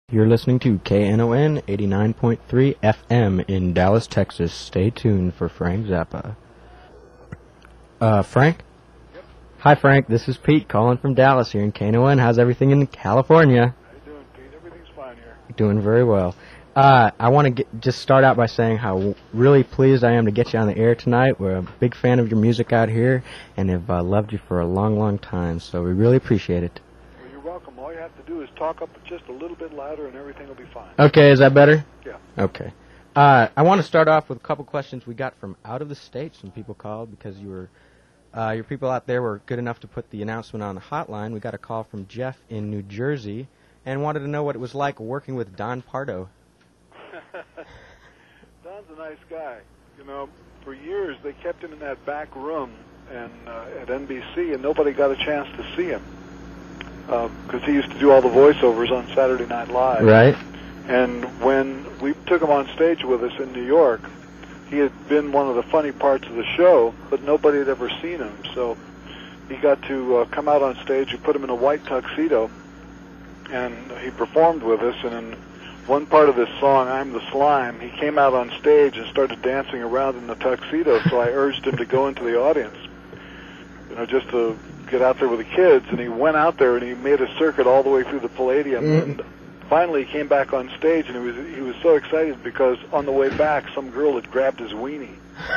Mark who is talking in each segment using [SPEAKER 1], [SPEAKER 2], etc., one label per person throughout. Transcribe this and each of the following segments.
[SPEAKER 1] You're listening to KNON 89.3 FM in Dallas, Texas. Stay tuned for Frank Zappa. Frank?
[SPEAKER 2] Yep.
[SPEAKER 1] Hi, Frank. This is Pete calling from Dallas here in KNON. How's everything in California?
[SPEAKER 2] How you doing, Pete? Everything's fine here.
[SPEAKER 1] Doing very well. I want to just start out by saying how really pleased I am to get you on the air tonight. We're a big fan of your music out here and have loved you for a long, long time, so we really appreciate it.
[SPEAKER 2] Well, you're welcome. All you have to do is talk up just a little bit louder and everything will be fine.
[SPEAKER 1] Okay, is that better?
[SPEAKER 2] Yeah.
[SPEAKER 1] Okay. I want to start off with a couple questions we got from out of the state. Some people called because your people out there were good enough to put the announcement on the hotline. We got a call from Jeff in New Jersey and wanted to know what it was like working with Don Pardo.
[SPEAKER 2] Don's a nice guy. You know, for years they kept him in that back room and at NBC, and nobody got a chance to see him because he used to do all the voiceovers on Saturday Night Live.
[SPEAKER 1] Right.
[SPEAKER 2] And when we took him on stage with us in New York, he had been one of the funny parts of the show, but nobody had ever seen him. So he got to come out on stage. We put him in a white tuxedo, and he performed with us. And in one part of this song, I'm the Slime, he came out on stage and started dancing around in the tuxedo, so I urged him to go into the audience, you know, just to get out there with the kids. And he went out there and he made a circuit all the way through the Palladium. And finally he came back on stage, and he was so excited because on the way back some girl had grabbed his weenie.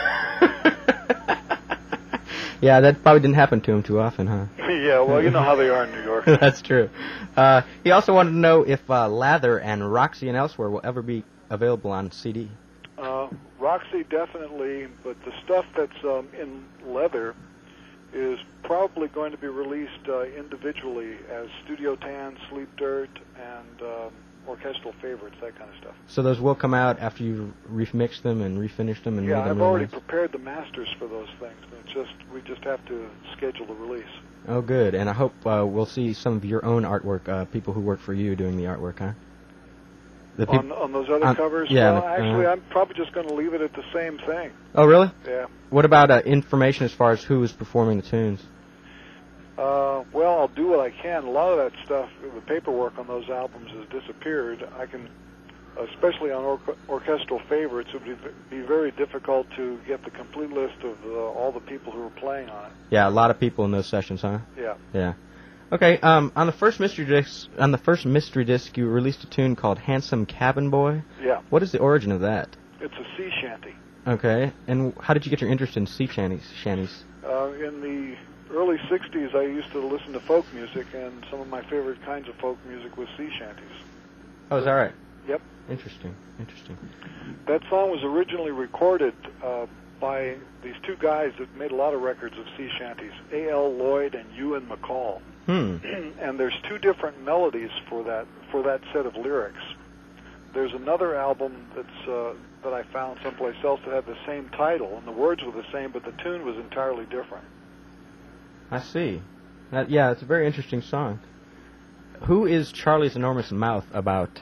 [SPEAKER 1] Yeah, that probably didn't happen to him too often, huh?
[SPEAKER 2] Yeah, well, you know how they are in New York.
[SPEAKER 1] That's true. He also wanted to know if Lather and Roxy and Elsewhere will ever be available on CD.
[SPEAKER 2] Roxy definitely, but the stuff that's in Leather is probably going to be released individually as Studio Tan, Sleep Dirt, and orchestral favorites, that kind of stuff.
[SPEAKER 1] So those will come out after you remix them and refinish them and
[SPEAKER 2] yeah,
[SPEAKER 1] make them
[SPEAKER 2] I've
[SPEAKER 1] real
[SPEAKER 2] already
[SPEAKER 1] nice?
[SPEAKER 2] prepared the masters for those things. We just have to schedule the release.
[SPEAKER 1] Oh, good. And I hope we'll see some of your own artwork, people who work for you doing the artwork, huh?
[SPEAKER 2] On those other covers?
[SPEAKER 1] Yeah.
[SPEAKER 2] Well, actually, I'm probably just going to leave it at the same thing.
[SPEAKER 1] Oh, really?
[SPEAKER 2] Yeah.
[SPEAKER 1] What about information as far as who is performing the tunes?
[SPEAKER 2] Well, I'll do what I can. A lot of that stuff, the paperwork on those albums has disappeared. I can, especially on orchestral favorites, it would be very difficult to get the complete list of all the people who were playing on it.
[SPEAKER 1] Yeah, a lot of people in those sessions, huh?
[SPEAKER 2] Yeah.
[SPEAKER 1] Yeah. Okay. On the first mystery disc, you released a tune called "Handsome Cabin Boy."
[SPEAKER 2] Yeah.
[SPEAKER 1] What is the origin of that?
[SPEAKER 2] It's a sea shanty.
[SPEAKER 1] Okay. And how did you get your interest in sea shanties?
[SPEAKER 2] In the early 60s, I used to listen to folk music, and some of my favorite kinds of folk music was sea shanties.
[SPEAKER 1] Oh, is that right?
[SPEAKER 2] Yep.
[SPEAKER 1] Interesting.
[SPEAKER 2] That song was originally recorded by these two guys that made a lot of records of sea shanties, A.L. Lloyd and Ewan McCall. And there's two different melodies for that set of lyrics. There's another album that I found someplace else that had the same title, and the words were the same, but the tune was entirely different.
[SPEAKER 1] I see. Yeah, it's a very interesting song. Who is Charlie's Enormous Mouth about?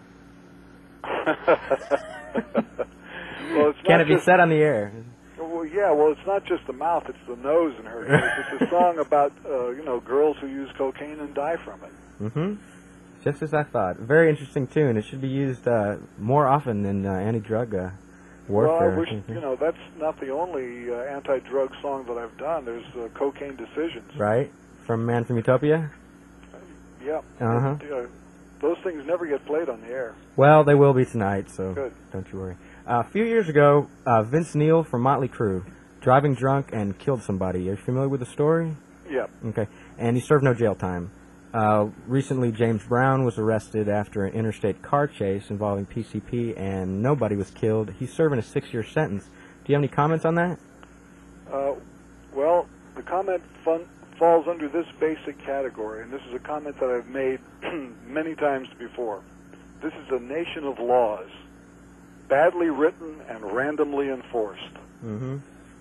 [SPEAKER 2] Well,
[SPEAKER 1] Can it be said on the air?
[SPEAKER 2] Well, yeah. Well, it's not just the mouth; it's the nose in her case. It's a song about girls who use cocaine and die from it.
[SPEAKER 1] Mm-hmm. Just as I thought. Very interesting tune. It should be used more often than anti-drug warfare.
[SPEAKER 2] Well, I wish, that's not the only anti-drug song that I've done. There's Cocaine Decisions.
[SPEAKER 1] Right? From Man from Utopia?
[SPEAKER 2] Yeah.
[SPEAKER 1] Uh-huh.
[SPEAKER 2] And, those things never get played on the air.
[SPEAKER 1] Well, they will be tonight, so
[SPEAKER 2] Good.
[SPEAKER 1] Don't you worry. A few years ago, Vince Neil from Motley Crue, driving drunk and killed somebody. Are you familiar with the story?
[SPEAKER 2] Yeah.
[SPEAKER 1] Okay. And he served no jail time. Recently, James Brown was arrested after an interstate car chase involving PCP, and nobody was killed. He's serving a 6-year sentence. Do you have any comments on that?
[SPEAKER 2] Well, the comment falls under this basic category, and this is a comment that I've made many times before. This is a nation of laws, badly written and randomly enforced.
[SPEAKER 1] Mm-hmm.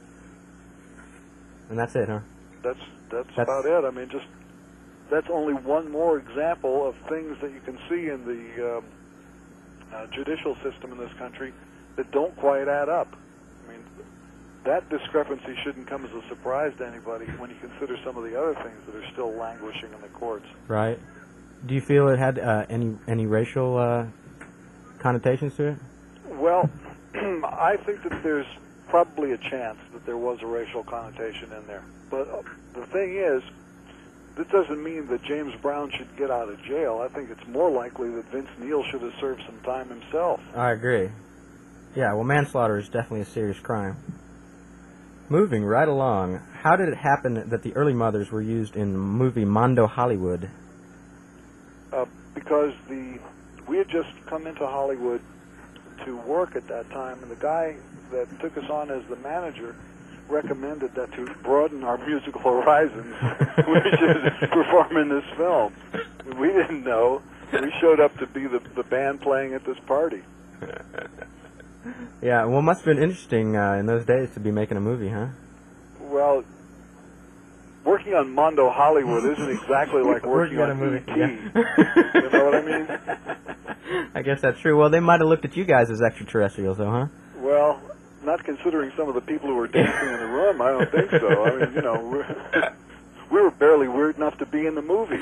[SPEAKER 1] And that's it, huh?
[SPEAKER 2] That's about it. I mean, that's only one more example of things that you can see in the judicial system in this country that don't quite add up. I mean, that discrepancy shouldn't come as a surprise to anybody when you consider some of the other things that are still languishing in the courts.
[SPEAKER 1] Right. Do you feel it had any racial connotations to it?
[SPEAKER 2] Well, I think that there's probably a chance that there was a racial connotation in there. But the thing is, this doesn't mean that James Brown should get out of jail. I think it's more likely that Vince Neil should have served some time himself.
[SPEAKER 1] I agree. Yeah, well, manslaughter is definitely a serious crime. Moving right along, how did it happen that the early mothers were used in the movie Mondo Hollywood?
[SPEAKER 2] Because we had just come into Hollywood to work at that time, and the guy that took us on as the manager recommended that to broaden our musical horizons, we should perform in this film. We didn't know. We showed up to be the band playing at this party.
[SPEAKER 1] Yeah, well, it must have been interesting in those days to be making a movie, huh?
[SPEAKER 2] Well, working on Mondo Hollywood isn't exactly like working on
[SPEAKER 1] a movie.
[SPEAKER 2] E.T.
[SPEAKER 1] Yeah.
[SPEAKER 2] You know what I mean?
[SPEAKER 1] I guess that's true. Well, they might have looked at you guys as extraterrestrials, though, huh?
[SPEAKER 2] Well, not considering some of the people who were dancing in the room, I don't think so. I mean, you know, we were barely weird enough to be in the movie.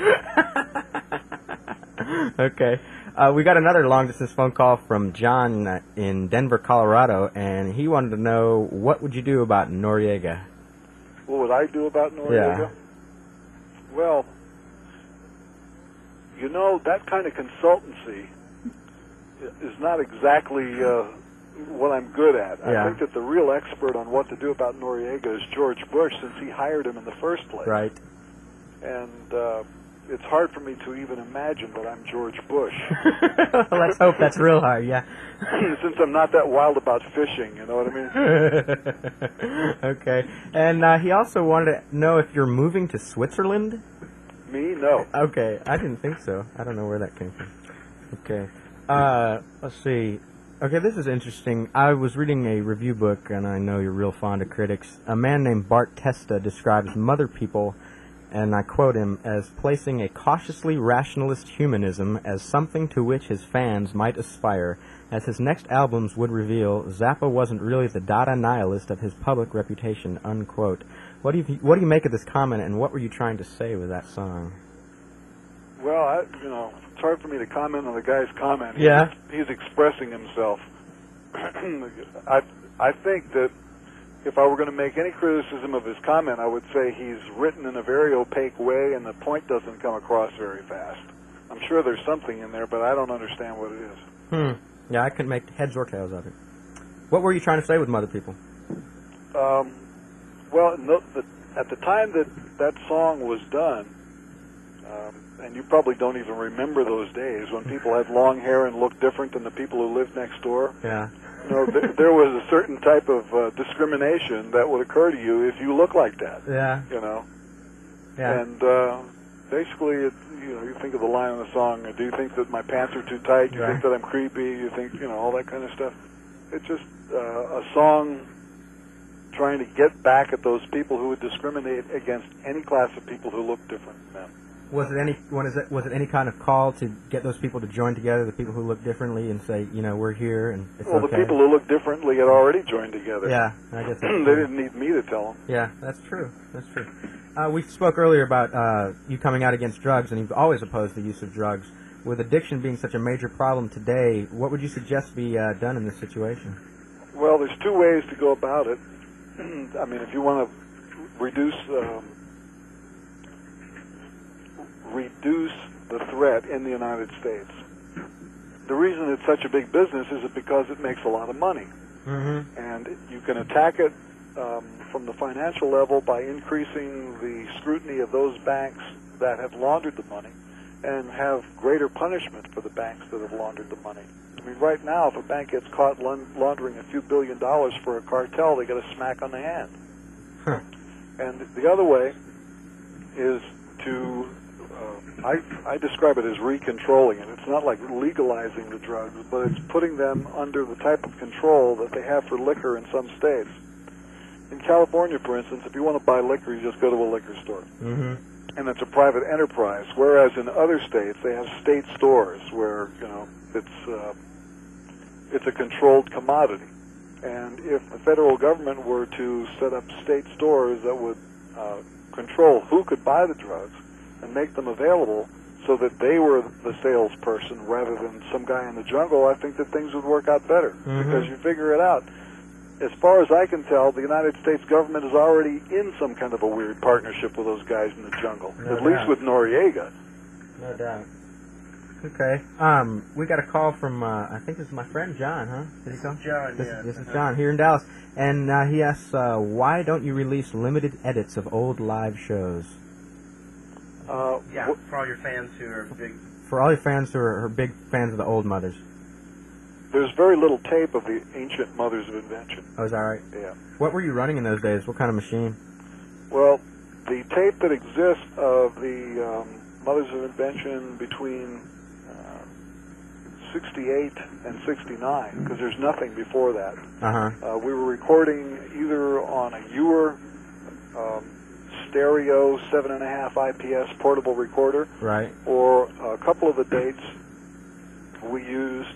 [SPEAKER 1] Okay. We got another long-distance phone call from John in Denver, Colorado, and he wanted to know, what would you do about Noriega?
[SPEAKER 2] What would I do about Noriega?
[SPEAKER 1] Yeah.
[SPEAKER 2] Well, you know, that kind of consultancy is not exactly what I'm good at.
[SPEAKER 1] Yeah.
[SPEAKER 2] I think that the real expert on what to do about Noriega is George Bush, since he hired him in the first place.
[SPEAKER 1] Right.
[SPEAKER 2] And it's hard for me to even imagine that I'm George Bush.
[SPEAKER 1] Let's hope that's real hard, yeah.
[SPEAKER 2] Since I'm not that wild about fishing, you know what I mean?
[SPEAKER 1] Okay. And he also wanted to know if you're moving to Switzerland?
[SPEAKER 2] Me? No.
[SPEAKER 1] Okay, I didn't think so. I don't know where that came from. Okay. Let's see. Okay, this is interesting. I was reading a review book, and I know you're real fond of critics. A man named Bart Testa describes Mother People, and I quote him, as placing a cautiously rationalist humanism as something to which his fans might aspire. As his next albums would reveal, Zappa wasn't really the Dada nihilist of his public reputation, unquote. What do you make of this comment, and what were you trying to say with that song?
[SPEAKER 2] Well, it's hard for me to comment on the guy's comment.
[SPEAKER 1] Yeah.
[SPEAKER 2] He's expressing himself. I think that if I were going to make any criticism of his comment, I would say he's written in a very opaque way, and the point doesn't come across very fast. I'm sure there's something in there, but I don't understand what it is.
[SPEAKER 1] Yeah, I couldn't make heads or tails of it. What were you trying to say with Mother People?
[SPEAKER 2] Well, at the time that song was done, and you probably don't even remember those days when people had long hair and looked different than the people who lived next door.
[SPEAKER 1] Yeah.
[SPEAKER 2] There was a certain type of discrimination that would occur to you if you look like that.
[SPEAKER 1] Yeah. Yeah.
[SPEAKER 2] And basically, you think of the line in the song, do you think that my pants are too tight? Do you think that I'm creepy? You think, all that kind of stuff. It's just a song trying to get back at those people who would discriminate against any class of people who look different than them.
[SPEAKER 1] Was it any kind of call to get those people to join together, the people who look differently, and say, we're here and it's
[SPEAKER 2] okay? Well, the people who look differently had already joined together.
[SPEAKER 1] Yeah, I guess that's
[SPEAKER 2] they didn't need me to tell them.
[SPEAKER 1] Yeah, that's true. That's true. We spoke earlier about you coming out against drugs, and you've always opposed the use of drugs. With addiction being such a major problem today, what would you suggest be done in this situation?
[SPEAKER 2] Well, there's two ways to go about it. I mean, if you want to reduce the threat in the United States. The reason it's such a big business is because it makes a lot of money.
[SPEAKER 1] Mm-hmm.
[SPEAKER 2] And you can attack it from the financial level by increasing the scrutiny of those banks that have laundered the money and have greater punishment for the banks that have laundered the money. I mean, right now, if a bank gets caught laundering a few $1 billion for a cartel, they get a smack on the hand.
[SPEAKER 1] Huh.
[SPEAKER 2] And the other way is to I describe it as recontrolling it. It's not like legalizing the drugs, but it's putting them under the type of control that they have for liquor in some states. In California, for instance, if you want to buy liquor, you just go to a liquor store.
[SPEAKER 1] Mm-hmm.
[SPEAKER 2] And it's a private enterprise, whereas in other states, they have state stores where, it's a controlled commodity. And if the federal government were to set up state stores that would control who could buy the drugs and make them available so that they were the salesperson rather than some guy in the jungle, I think that things would work out better. Because you figure it out. As far as I can tell, the United States government is already in some kind of a weird partnership with those guys in the jungle. At least with Noriega.
[SPEAKER 1] No doubt. Okay. We got a call from, I think this is my friend John, huh? Did he call?
[SPEAKER 3] John,
[SPEAKER 1] This is John here in Dallas. And he asks, why don't you release limited edits of old live shows?
[SPEAKER 3] For all your fans who are big.
[SPEAKER 1] For all your fans who are big fans of the old mothers.
[SPEAKER 2] There's very little tape of the ancient Mothers of Invention.
[SPEAKER 1] Oh, is that right?
[SPEAKER 2] Yeah.
[SPEAKER 1] What were you running in those days? What kind of machine?
[SPEAKER 2] Well, the tape that exists of the Mothers of Invention between 68 and 69, because there's nothing before that. We were recording either on a Ewer stereo 7.5 IPS portable recorder,
[SPEAKER 1] right,
[SPEAKER 2] or a couple of the dates we used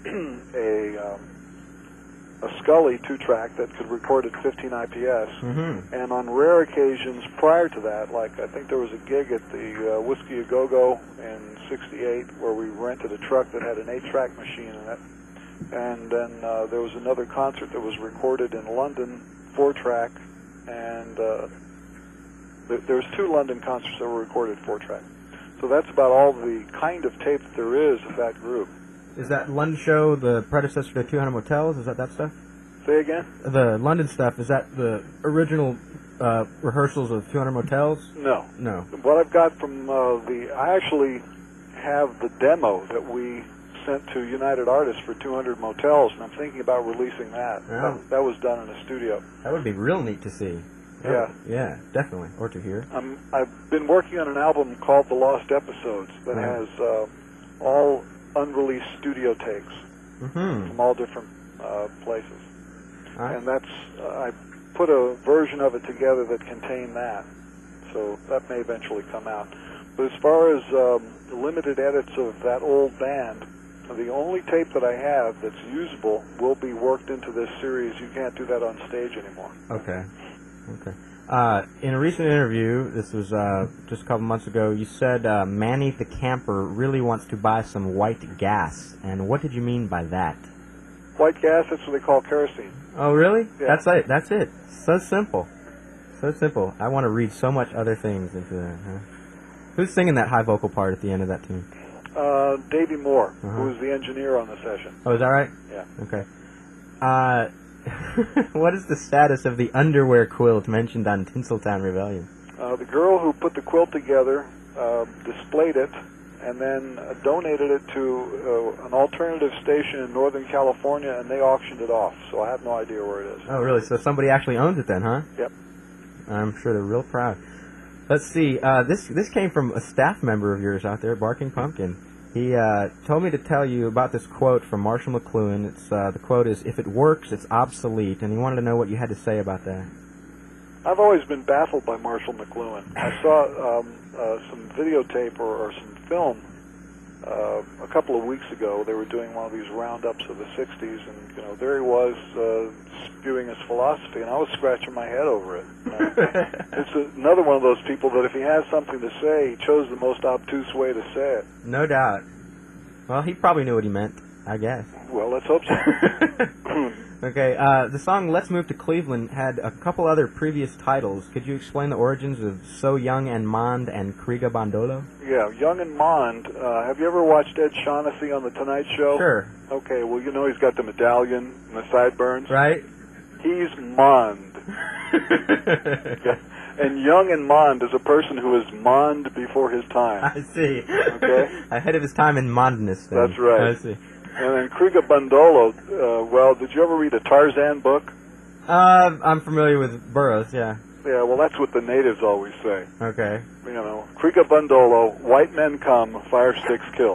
[SPEAKER 2] a Scully 2-track that could record at 15 IPS, and on rare occasions prior to that, like I think there was a gig at the Whiskey A Go-Go in 68 where we rented a truck that had an 8-track machine in it, and then there was another concert that was recorded in London, 4-track, and there was 2 London concerts that were recorded 4-track. So that's about all the kind of tape that there is of that group.
[SPEAKER 1] Is that London show the predecessor to 200 Motels? Is that stuff?
[SPEAKER 2] Say again?
[SPEAKER 1] The London stuff, is that the original rehearsals of 200 Motels?
[SPEAKER 2] No.
[SPEAKER 1] No.
[SPEAKER 2] What I've got from I actually have the demo that we sent to United Artists for 200 Motels, and I'm thinking about releasing that.
[SPEAKER 1] Oh.
[SPEAKER 2] That was done in a studio.
[SPEAKER 1] That would be real neat to see.
[SPEAKER 2] Yeah.
[SPEAKER 1] Yeah, definitely. Or to hear.
[SPEAKER 2] I've been working on an album called The Lost Episodes that has all unreleased studio takes from all different places. And that's I put a version of it together that contained that. So that may eventually come out. But as far as the limited edits of that old band, the only tape that I have that's usable will be worked into this series. You can't do that on stage anymore.
[SPEAKER 1] Okay. In a recent interview, this was just a couple months ago, you said Manny the Camper really wants to buy some white gas. And what did you mean by that?
[SPEAKER 2] White gas, that's what they call kerosene.
[SPEAKER 1] Oh, really?
[SPEAKER 2] Yeah.
[SPEAKER 1] That's it. So simple. So simple. I want to read so much other things into that. Huh? Who's singing that high vocal part at the end of that tune?
[SPEAKER 2] Davey Moore, who was the engineer on the session.
[SPEAKER 1] Oh, is that right?
[SPEAKER 2] Yeah.
[SPEAKER 1] Okay. What is the status of the underwear quilt mentioned on Tinseltown Rebellion?
[SPEAKER 2] The girl who put the quilt together displayed it and then donated it to an alternative station in Northern California, and they auctioned it off. So I have no idea where it is.
[SPEAKER 1] Oh, really? So somebody actually owns it then, huh?
[SPEAKER 2] Yep.
[SPEAKER 1] I'm sure they're real proud. Let's see. This came from a staff member of yours out there, Barking Pumpkin. He told me to tell you about this quote from Marshall McLuhan. It's the quote is, "If it works, it's obsolete," and he wanted to know what you had to say about that.
[SPEAKER 2] I've always been baffled by Marshall McLuhan. I saw some videotape or some film a couple of weeks ago. They were doing one of these roundups of the 60s, and there he was spewing his philosophy, and I was scratching my head over it. It's another one of those people that if he has something to say, he chose the most obtuse way to say it.
[SPEAKER 1] No doubt. Well, he probably knew what he meant, I guess.
[SPEAKER 2] Well, let's hope so.
[SPEAKER 1] Okay, the song Let's Move to Cleveland had a couple other previous titles. Could you explain the origins of So Young and Mond and Kriga Bandolo?
[SPEAKER 2] Yeah, Young and Mond. Have you ever watched Ed Shaughnessy on The Tonight Show?
[SPEAKER 1] Sure.
[SPEAKER 2] Okay, well, he's got the medallion and the sideburns.
[SPEAKER 1] Right.
[SPEAKER 2] He's Mond. Yeah. And Young and Mond is a person who is Mond before his time.
[SPEAKER 1] I see.
[SPEAKER 2] Okay?
[SPEAKER 1] Ahead of his time in Mondness, then.
[SPEAKER 2] That's right.
[SPEAKER 1] I see.
[SPEAKER 2] And then Kriga Bandolo, did you ever read a Tarzan book?
[SPEAKER 1] I'm familiar with Burroughs, yeah.
[SPEAKER 2] Yeah, well, that's what the natives always say.
[SPEAKER 1] Okay.
[SPEAKER 2] Kriga Bandolo, white men come, fire sticks kill.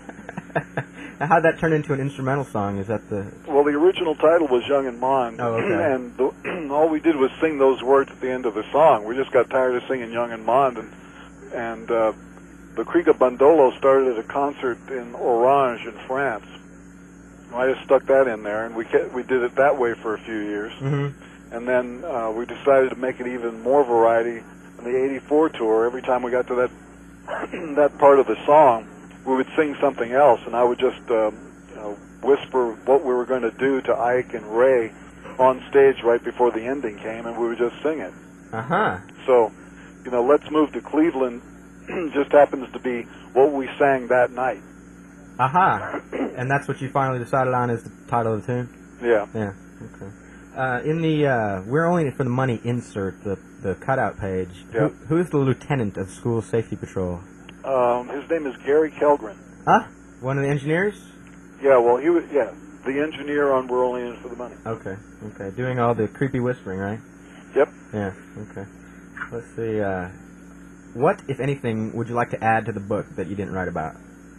[SPEAKER 1] How'd that turn into an instrumental song? Is that the...
[SPEAKER 2] Well, the original title was Young and Mond.
[SPEAKER 1] Oh, okay.
[SPEAKER 2] And all we did was sing those words at the end of the song. We just got tired of singing Young and Mond, and the Kriga Bandolo started at a concert in Orange in France. I just stuck that in there, and we did it that way for a few years. Mm-hmm. And then we decided to make it even more variety on the '84 tour. Every time we got to that that part of the song, we would sing something else, and I would just whisper what we were going to do to Ike and Ray on stage right before the ending came, and we would just sing it.
[SPEAKER 1] Uh-huh.
[SPEAKER 2] So, Let's Move to Cleveland just happens to be what we sang that night.
[SPEAKER 1] Aha. And that's what you finally decided on as the title of the tune?
[SPEAKER 2] Yeah.
[SPEAKER 1] Yeah, okay. In the We're Only in It for the Money insert, the cutout page,
[SPEAKER 2] Yep.
[SPEAKER 1] who's the lieutenant of School Safety Patrol?
[SPEAKER 2] His name is Gary Kellgren.
[SPEAKER 1] Huh? One of the engineers?
[SPEAKER 2] Yeah, well, he was, the engineer on We're Only in It for the Money.
[SPEAKER 1] Okay. Doing all the creepy whispering, right?
[SPEAKER 2] Yep.
[SPEAKER 1] Yeah, okay. Let's see, what, if anything, would you like to add to the book that you didn't write about?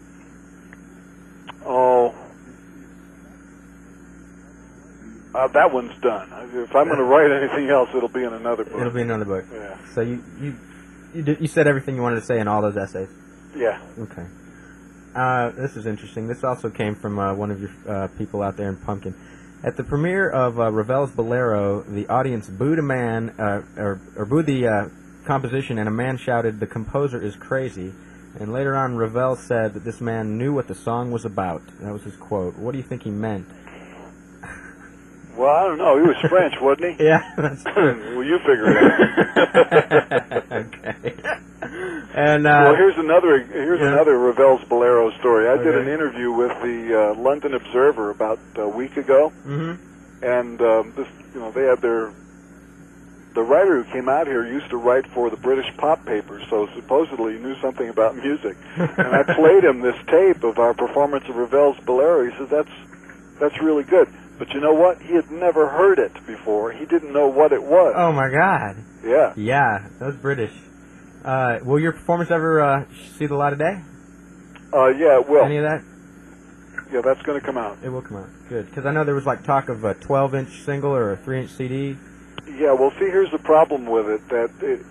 [SPEAKER 2] Oh, that one's done. If I'm going to write anything else, it'll be in another book.
[SPEAKER 1] It'll be another book.
[SPEAKER 2] Yeah.
[SPEAKER 1] So you said everything you wanted to say in all those essays?
[SPEAKER 2] Yeah.
[SPEAKER 1] Okay. This is interesting. This also came from one of your people out there in Pumpkin. At the premiere of Ravel's Bolero, the audience booed a man, or booed the composition, and a man shouted, "The composer is crazy." And later on, Ravel said that this man knew what the song was about. That was his quote. What do you think he meant?
[SPEAKER 2] Well, I don't know. He was French, wasn't he?
[SPEAKER 1] Yeah, that's true.
[SPEAKER 2] Well, you figure it out.
[SPEAKER 1] Okay. And
[SPEAKER 2] well, here's another Ravel's Bolero story. I did
[SPEAKER 1] Okay.
[SPEAKER 2] an interview with the London Observer about a week ago, and they had the writer who came out here used to write for the British pop paper, so supposedly he knew something about music. And I played him this tape of our performance of Ravel's Bolero. He said, that's really good. But you know what? He had never heard it before. He didn't know what it was.
[SPEAKER 1] Oh, my God.
[SPEAKER 2] Yeah.
[SPEAKER 1] Yeah, that was British. Will your performance ever see the light of day?
[SPEAKER 2] Yeah, it will.
[SPEAKER 1] Any of that?
[SPEAKER 2] Yeah, that's going to come out.
[SPEAKER 1] It will come out. Good. Because I know there was talk of a 12-inch single or a 3-inch CD.
[SPEAKER 2] Yeah, well, see, here's the problem with it,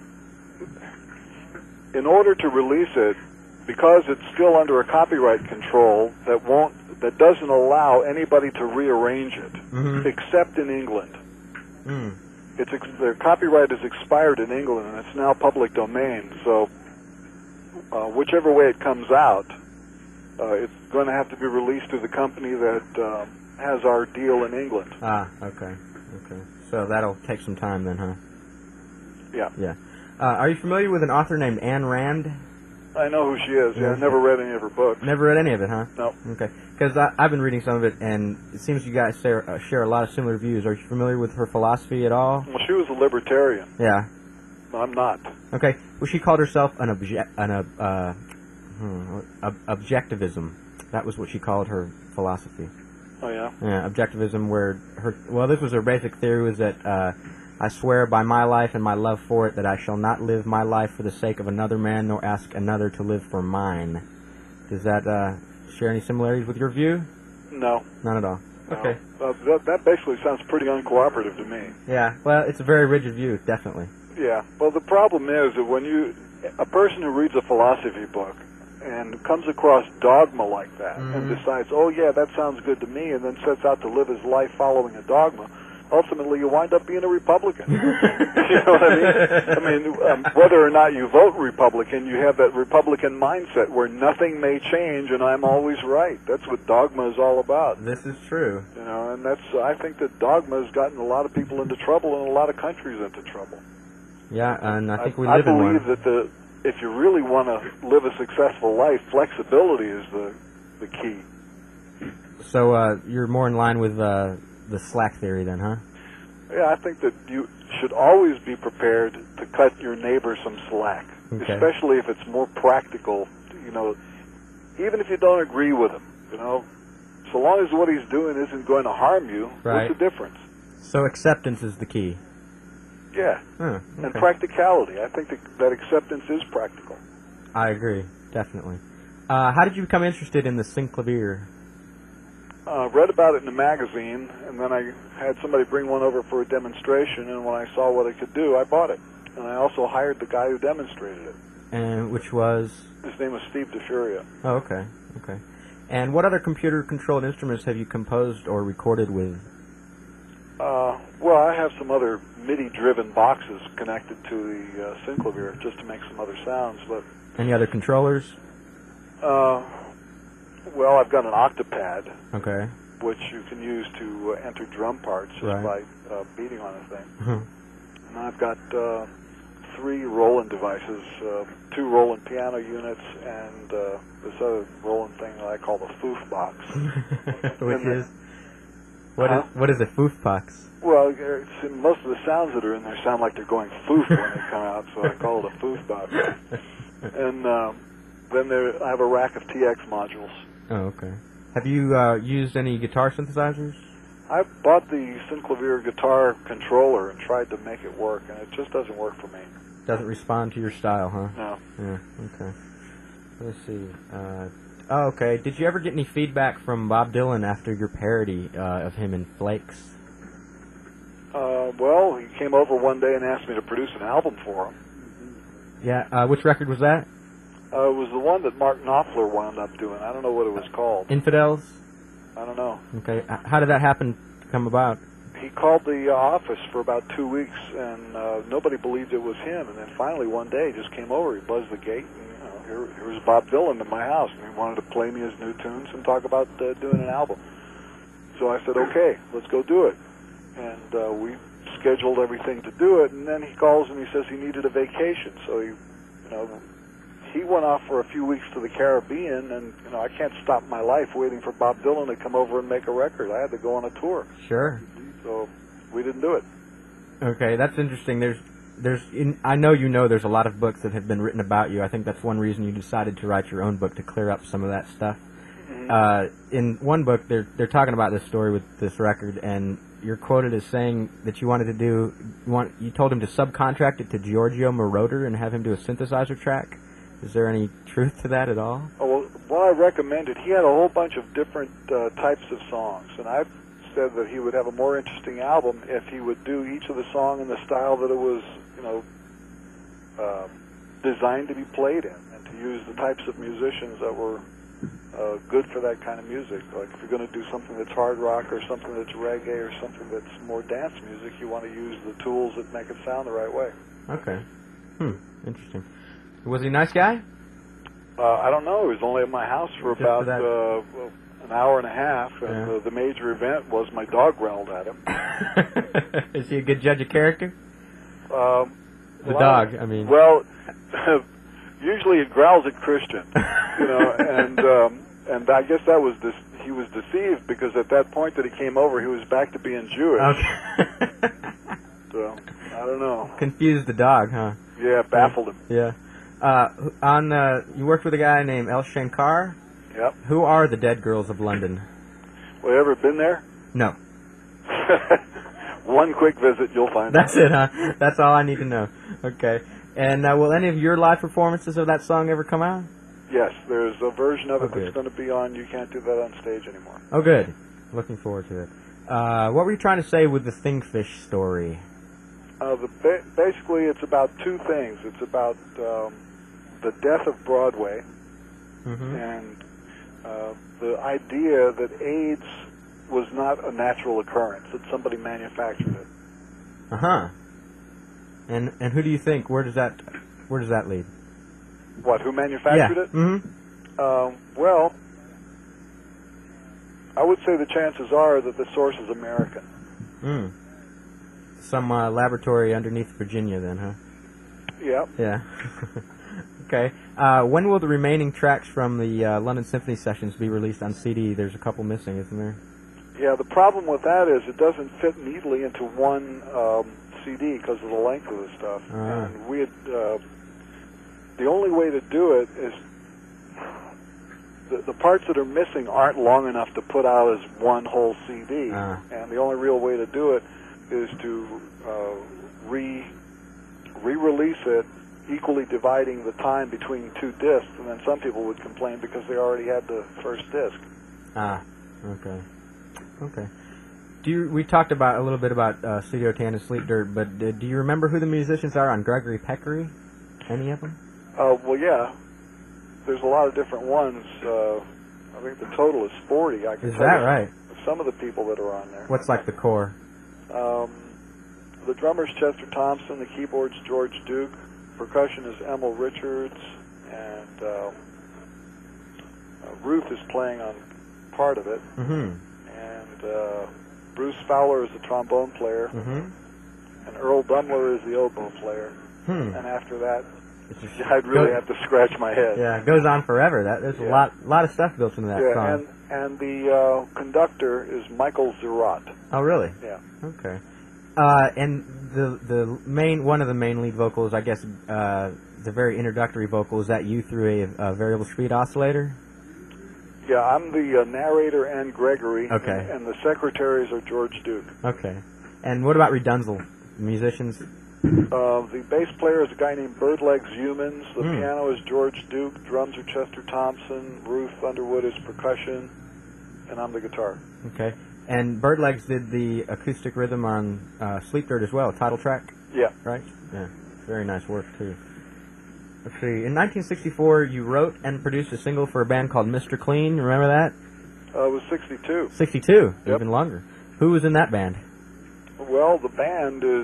[SPEAKER 2] in order to release it, because it's still under a copyright control that doesn't allow anybody to rearrange it, except in England. The copyright has expired in England, and it's now public domain, so whichever way it comes out, it's going to have to be released to the company that has our deal in England.
[SPEAKER 1] Ah, okay. So that'll take some time then, huh?
[SPEAKER 2] Yeah.
[SPEAKER 1] Yeah. Are you familiar with an author named Ayn Rand?
[SPEAKER 2] I know who she is. Yeah, I've never read any of her books.
[SPEAKER 1] Never read any of it, huh?
[SPEAKER 2] No.
[SPEAKER 1] Okay. Because I've been reading some of it, and it seems you guys share a lot of similar views. Are you familiar with her philosophy at all?
[SPEAKER 2] Well, she was a libertarian.
[SPEAKER 1] Yeah.
[SPEAKER 2] I'm not.
[SPEAKER 1] Okay. Well, she called herself objectivism. That was what she called her philosophy.
[SPEAKER 2] Oh, yeah?
[SPEAKER 1] Yeah, objectivism, where this was her basic theory, was that I swear by my life and my love for it that I shall not live my life for the sake of another man, nor ask another to live for mine. Does that share any similarities with your view?
[SPEAKER 2] No.
[SPEAKER 1] None at all.
[SPEAKER 2] No.
[SPEAKER 1] Okay.
[SPEAKER 2] That basically sounds pretty uncooperative to me.
[SPEAKER 1] Yeah, well, it's a very rigid view, definitely.
[SPEAKER 2] Yeah. Well, the problem is that a person who reads a philosophy book and comes across dogma like that and decides, oh, yeah, that sounds good to me, and then sets out to live his life following a dogma, ultimately you wind up being a Republican. You know what I mean? Whether or not you vote Republican, you have that Republican mindset where nothing may change and I'm always right. That's what dogma is all about.
[SPEAKER 1] This is true.
[SPEAKER 2] And I think that dogma has gotten a lot of people into trouble and a lot of countries into trouble.
[SPEAKER 1] Yeah, and I think we live in one.
[SPEAKER 2] I believe that if you really want to live a successful life, flexibility is the key.
[SPEAKER 1] So you're more in line with the slack theory then, huh?
[SPEAKER 2] Yeah, I think that you should always be prepared to cut your neighbor some slack, especially if it's more practical. Even if you don't agree with him, so long as what he's doing isn't going to harm you,
[SPEAKER 1] right.
[SPEAKER 2] What's the difference?
[SPEAKER 1] So acceptance is the key.
[SPEAKER 2] Yeah, and practicality. I think that acceptance is practical.
[SPEAKER 1] I agree, definitely. How did you become interested in the synclavier?
[SPEAKER 2] Read about it in a magazine, and then I had somebody bring one over for a demonstration, and when I saw what it could do, I bought it. And I also hired the guy who demonstrated it.
[SPEAKER 1] And which was?
[SPEAKER 2] His name was Steve DeFuria.
[SPEAKER 1] Oh, okay. And what other computer-controlled instruments have you composed or recorded with?
[SPEAKER 2] Well, I have some other MIDI-driven boxes connected to the synclavier just to make some other sounds. But
[SPEAKER 1] Any other controllers?
[SPEAKER 2] well, I've got an octapad,
[SPEAKER 1] Okay.
[SPEAKER 2] which you can use to enter drum parts just
[SPEAKER 1] Right.
[SPEAKER 2] by beating on a thing.
[SPEAKER 1] Mhm.
[SPEAKER 2] And I've got 3 Roland devices, 2 Roland piano units, and this other Roland thing that I call the Foof box.
[SPEAKER 1] Which
[SPEAKER 2] And the-
[SPEAKER 1] is what is a foof box?
[SPEAKER 2] Well, most of the sounds that are in there sound like they're going foof when they come out, so I call it a Foof box. And then I have a rack of TX modules.
[SPEAKER 1] Oh, okay. Have you used any guitar synthesizers?
[SPEAKER 2] I bought the Synclavier guitar controller and tried to make it work, and it just doesn't work for me.
[SPEAKER 1] Doesn't respond to your style, huh?
[SPEAKER 2] No.
[SPEAKER 1] Yeah. Okay. Let's see. Okay. Did you ever get any feedback from Bob Dylan after your parody of him in Flakes?
[SPEAKER 2] Well, he came over one day and asked me to produce an album for him.
[SPEAKER 1] Yeah. Which record was that?
[SPEAKER 2] It was the one that Mark Knopfler wound up doing. I don't know what it was called.
[SPEAKER 1] Infidels?
[SPEAKER 2] I don't know.
[SPEAKER 1] Okay. How did that happen to come about?
[SPEAKER 2] He called the office for about 2 weeks, and nobody believed it was him. And then finally one day he just came over, he buzzed the gate, and here was Bob Dylan in my house, and he wanted to play me his new tunes and talk about doing an album. So I said, okay, let's go do it. And we scheduled everything to do it, and then he calls and he says he needed a vacation. So he went off for a few weeks to the Caribbean, and I can't stop my life waiting for Bob Dylan to come over and make a record. I had to go on a tour.
[SPEAKER 1] Sure.
[SPEAKER 2] So we didn't do it.
[SPEAKER 1] Okay, that's interesting. I know there's a lot of books that have been written about you. I think that's one reason you decided to write your own book, to clear up some of that stuff. Mm-hmm. In one book, they're talking about this story with this record, and you're quoted as saying that you told him to subcontract it to Giorgio Moroder and have him do a synthesizer track. Is there any truth to that at all?
[SPEAKER 2] Oh, well, what I recommended, he had a whole bunch of different types of songs, and I said that he would have a more interesting album if he would do each of the song in the style that it was, designed to be played in, and to use the types of musicians that were good for that kind of music. Like if you're going to do something that's hard rock or something that's reggae or something that's more dance music, you want to use the tools that make it sound the right way.
[SPEAKER 1] Okay. Interesting. Was he a nice guy?
[SPEAKER 2] I don't know. He was only at my house for about an hour and a half, and the major event was my dog growled at him.
[SPEAKER 1] Is he a good judge of character? The dog, I mean.
[SPEAKER 2] Well, usually it growls at Christian, and I guess that was he was deceived, because at that point that he came over, he was back to being Jewish.
[SPEAKER 1] Okay.
[SPEAKER 2] So I don't know.
[SPEAKER 1] Confused the dog, huh?
[SPEAKER 2] Yeah, baffled him.
[SPEAKER 1] Yeah. You worked with a guy named El Shankar.
[SPEAKER 2] Yep.
[SPEAKER 1] Who are the Dead Girls of London?
[SPEAKER 2] Well, you ever been there?
[SPEAKER 1] No.
[SPEAKER 2] One quick visit, you'll find
[SPEAKER 1] That's
[SPEAKER 2] out.
[SPEAKER 1] it, huh? That's all I need to know. Okay. And will any of your live performances of that song ever come out?
[SPEAKER 2] Yes, there's a version of it
[SPEAKER 1] good.
[SPEAKER 2] that's going to be on. You can't do that on stage anymore.
[SPEAKER 1] Oh, good. Looking forward to it. What were you trying to say with the Thingfish story?
[SPEAKER 2] Basically, it's about two things. It's about the death of Broadway, and the idea that AIDS was not a natural occurrence, that somebody manufactured it.
[SPEAKER 1] Uh-huh. And who do you think? Where does that lead?
[SPEAKER 2] What, who manufactured it?
[SPEAKER 1] Mm-hmm.
[SPEAKER 2] Well, I would say the chances are that the source is American.
[SPEAKER 1] Some laboratory underneath Virginia, then, huh?
[SPEAKER 2] Yep.
[SPEAKER 1] Yeah. Okay. When will the remaining tracks from the London Symphony sessions be released on CD? There's a couple missing, isn't there?
[SPEAKER 2] Yeah, the problem with that is it doesn't fit neatly into one CD because of the length of the stuff. And we had the only way to do it is the parts that are missing aren't long enough to put out as one whole CD. And the only real way to do it is to re-release it, equally dividing the time between two discs, and then some people would complain because they already had the first disc.
[SPEAKER 1] Okay. We talked about a little bit about Studio Tan and Sleep Dirt, but do you remember who the musicians are on Gregory Peccary? Any of them?
[SPEAKER 2] Well, yeah. There's a lot of different ones. I think the total is 40.
[SPEAKER 1] Is that right?
[SPEAKER 2] Some of the people that are on there.
[SPEAKER 1] What's like the core?
[SPEAKER 2] The drummer's Chester Thompson, the keyboard's George Duke, percussion is Emil Richards, and Ruth is playing on part of it.
[SPEAKER 1] Mm-hmm.
[SPEAKER 2] And Bruce Fowler is the trombone player, and Earl Dumler is the oboe player. And after that, I'd really have to scratch my head.
[SPEAKER 1] Yeah, it goes on forever. There's a lot of stuff built into that song.
[SPEAKER 2] And the conductor is Michael Zerat.
[SPEAKER 1] Oh, really?
[SPEAKER 2] Yeah.
[SPEAKER 1] Okay. And one of the main lead vocals, I guess, the very introductory vocal, is that you through a variable speed oscillator?
[SPEAKER 2] Yeah, I'm the narrator and Gregory.
[SPEAKER 1] Okay.
[SPEAKER 2] And the secretaries are George Duke.
[SPEAKER 1] Okay. And what about Redunzel, musicians?
[SPEAKER 2] The bass player is a guy named Birdlegs Humans. The piano is George Duke. Drums are Chester Thompson. Ruth Underwood is percussion. And I'm the guitar.
[SPEAKER 1] Okay. And Birdlegs did the acoustic rhythm on Sleep Dirt as well, title track?
[SPEAKER 2] Yeah.
[SPEAKER 1] Right? Yeah. Very nice work, too. Let's see. In 1964, you wrote and produced a single for a band called Mr. Clean. Remember that?
[SPEAKER 2] It was 62.
[SPEAKER 1] 62?
[SPEAKER 2] Yep.
[SPEAKER 1] Even longer. Who was in that band?
[SPEAKER 2] Well, the band is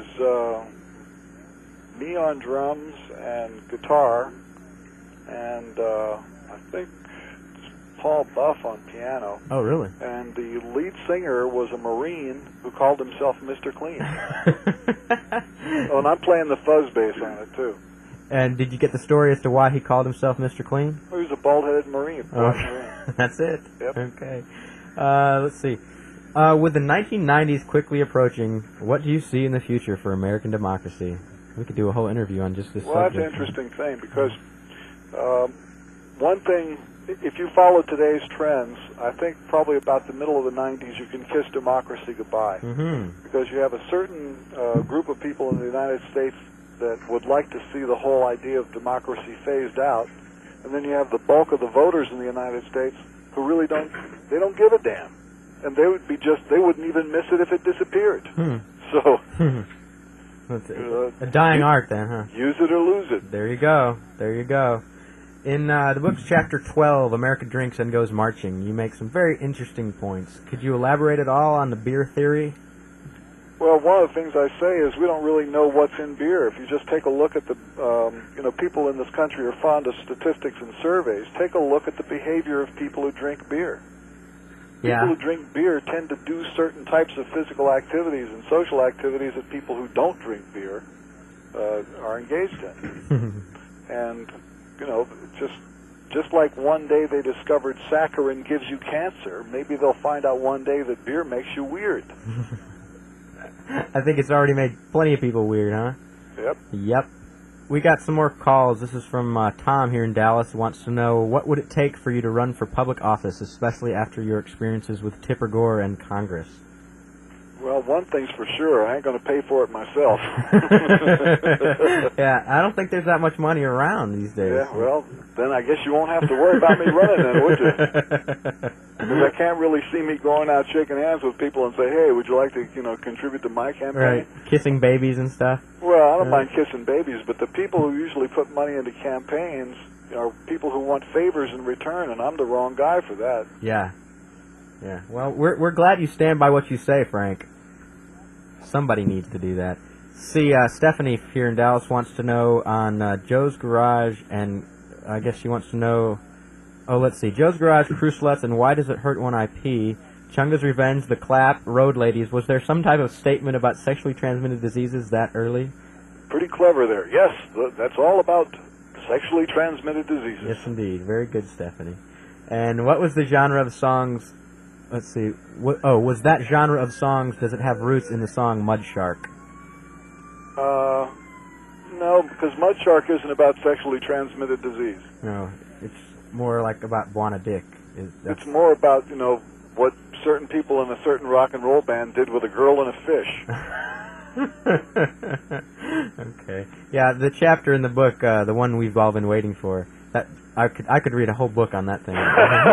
[SPEAKER 2] me on drums and guitar, and I think Paul Buff on piano.
[SPEAKER 1] Oh, really?
[SPEAKER 2] And the lead singer was a Marine who called himself Mr. Clean. Oh, and I'm playing the fuzz bass on it, too.
[SPEAKER 1] And did you get the story as to why he called himself Mr. Clean?
[SPEAKER 2] He was a bald-headed Marine.
[SPEAKER 1] That's it?
[SPEAKER 2] Yep.
[SPEAKER 1] Okay. Let's see. With the 1990s quickly approaching, what do you see in the future for American democracy? We could do a whole interview on just this subject.
[SPEAKER 2] Well, that's an interesting thing, because one thing, if you follow today's trends, I think probably about the middle of the 90s you can kiss democracy goodbye. Because you have a certain group of people in the United States that would like to see the whole idea of democracy phased out, and then you have the bulk of the voters in the United States who really don't give a damn. And they wouldn't even miss it if it disappeared. So,
[SPEAKER 1] a dying art then, huh?
[SPEAKER 2] Use it or lose it.
[SPEAKER 1] There you go. There you go. In the book's chapter 12, America Drinks and Goes Marching, you make some very interesting points. Could you elaborate at all on the beer theory?
[SPEAKER 2] Well, one of the things I say is we don't really know what's in beer. If you just take a look at the, people in this country are fond of statistics and surveys. Take a look at the behavior of people who drink beer. People who drink beer tend to do certain types of physical activities and social activities that people who don't drink beer are engaged in. And, just like one day they discovered saccharin gives you cancer, maybe they'll find out one day that beer makes you weird.
[SPEAKER 1] I think it's already made plenty of people weird, huh? Yep. We got some more calls. This is from Tom here in Dallas, who wants to know, what would it take for you to run for public office, especially after your experiences with Tipper Gore and Congress?
[SPEAKER 2] Well, one thing's for sure, I ain't going to pay for it myself.
[SPEAKER 1] Yeah, I don't think there's that much money around these days.
[SPEAKER 2] Yeah, well, then I guess you won't have to worry about me running then, would you? Because I can't really see me going out shaking hands with people and say, hey, would you like to, contribute to my campaign?
[SPEAKER 1] Right, kissing babies and stuff.
[SPEAKER 2] Well, I don't mind kissing babies, but the people who usually put money into campaigns are people who want favors in return, and I'm the wrong guy for that.
[SPEAKER 1] Yeah. Well, we're glad you stand by what you say, Frank. Somebody needs to do that. See, Stephanie here in Dallas wants to know on Joe's Garage, and I guess she wants to know, let's see, Joe's Garage, Crucelets, and Why Does It Hurt When I Pee, Chunga's Revenge, The Clap, Road Ladies. Was there some type of statement about sexually transmitted diseases that early?
[SPEAKER 2] Pretty clever there. Yes, that's all about sexually transmitted diseases.
[SPEAKER 1] Yes, indeed. Very good, Stephanie. And what was the genre of songs... Let's see. Was that genre of songs, does it have roots in the song Mud Shark?
[SPEAKER 2] No, because Mud Shark isn't about sexually transmitted disease.
[SPEAKER 1] No, it's more like about Buona Dick.
[SPEAKER 2] It's more about, what certain people in a certain rock and roll band did with a girl and a fish.
[SPEAKER 1] Okay. Yeah, the chapter in the book, the one we've all been waiting for, that I could read a whole book on that thing.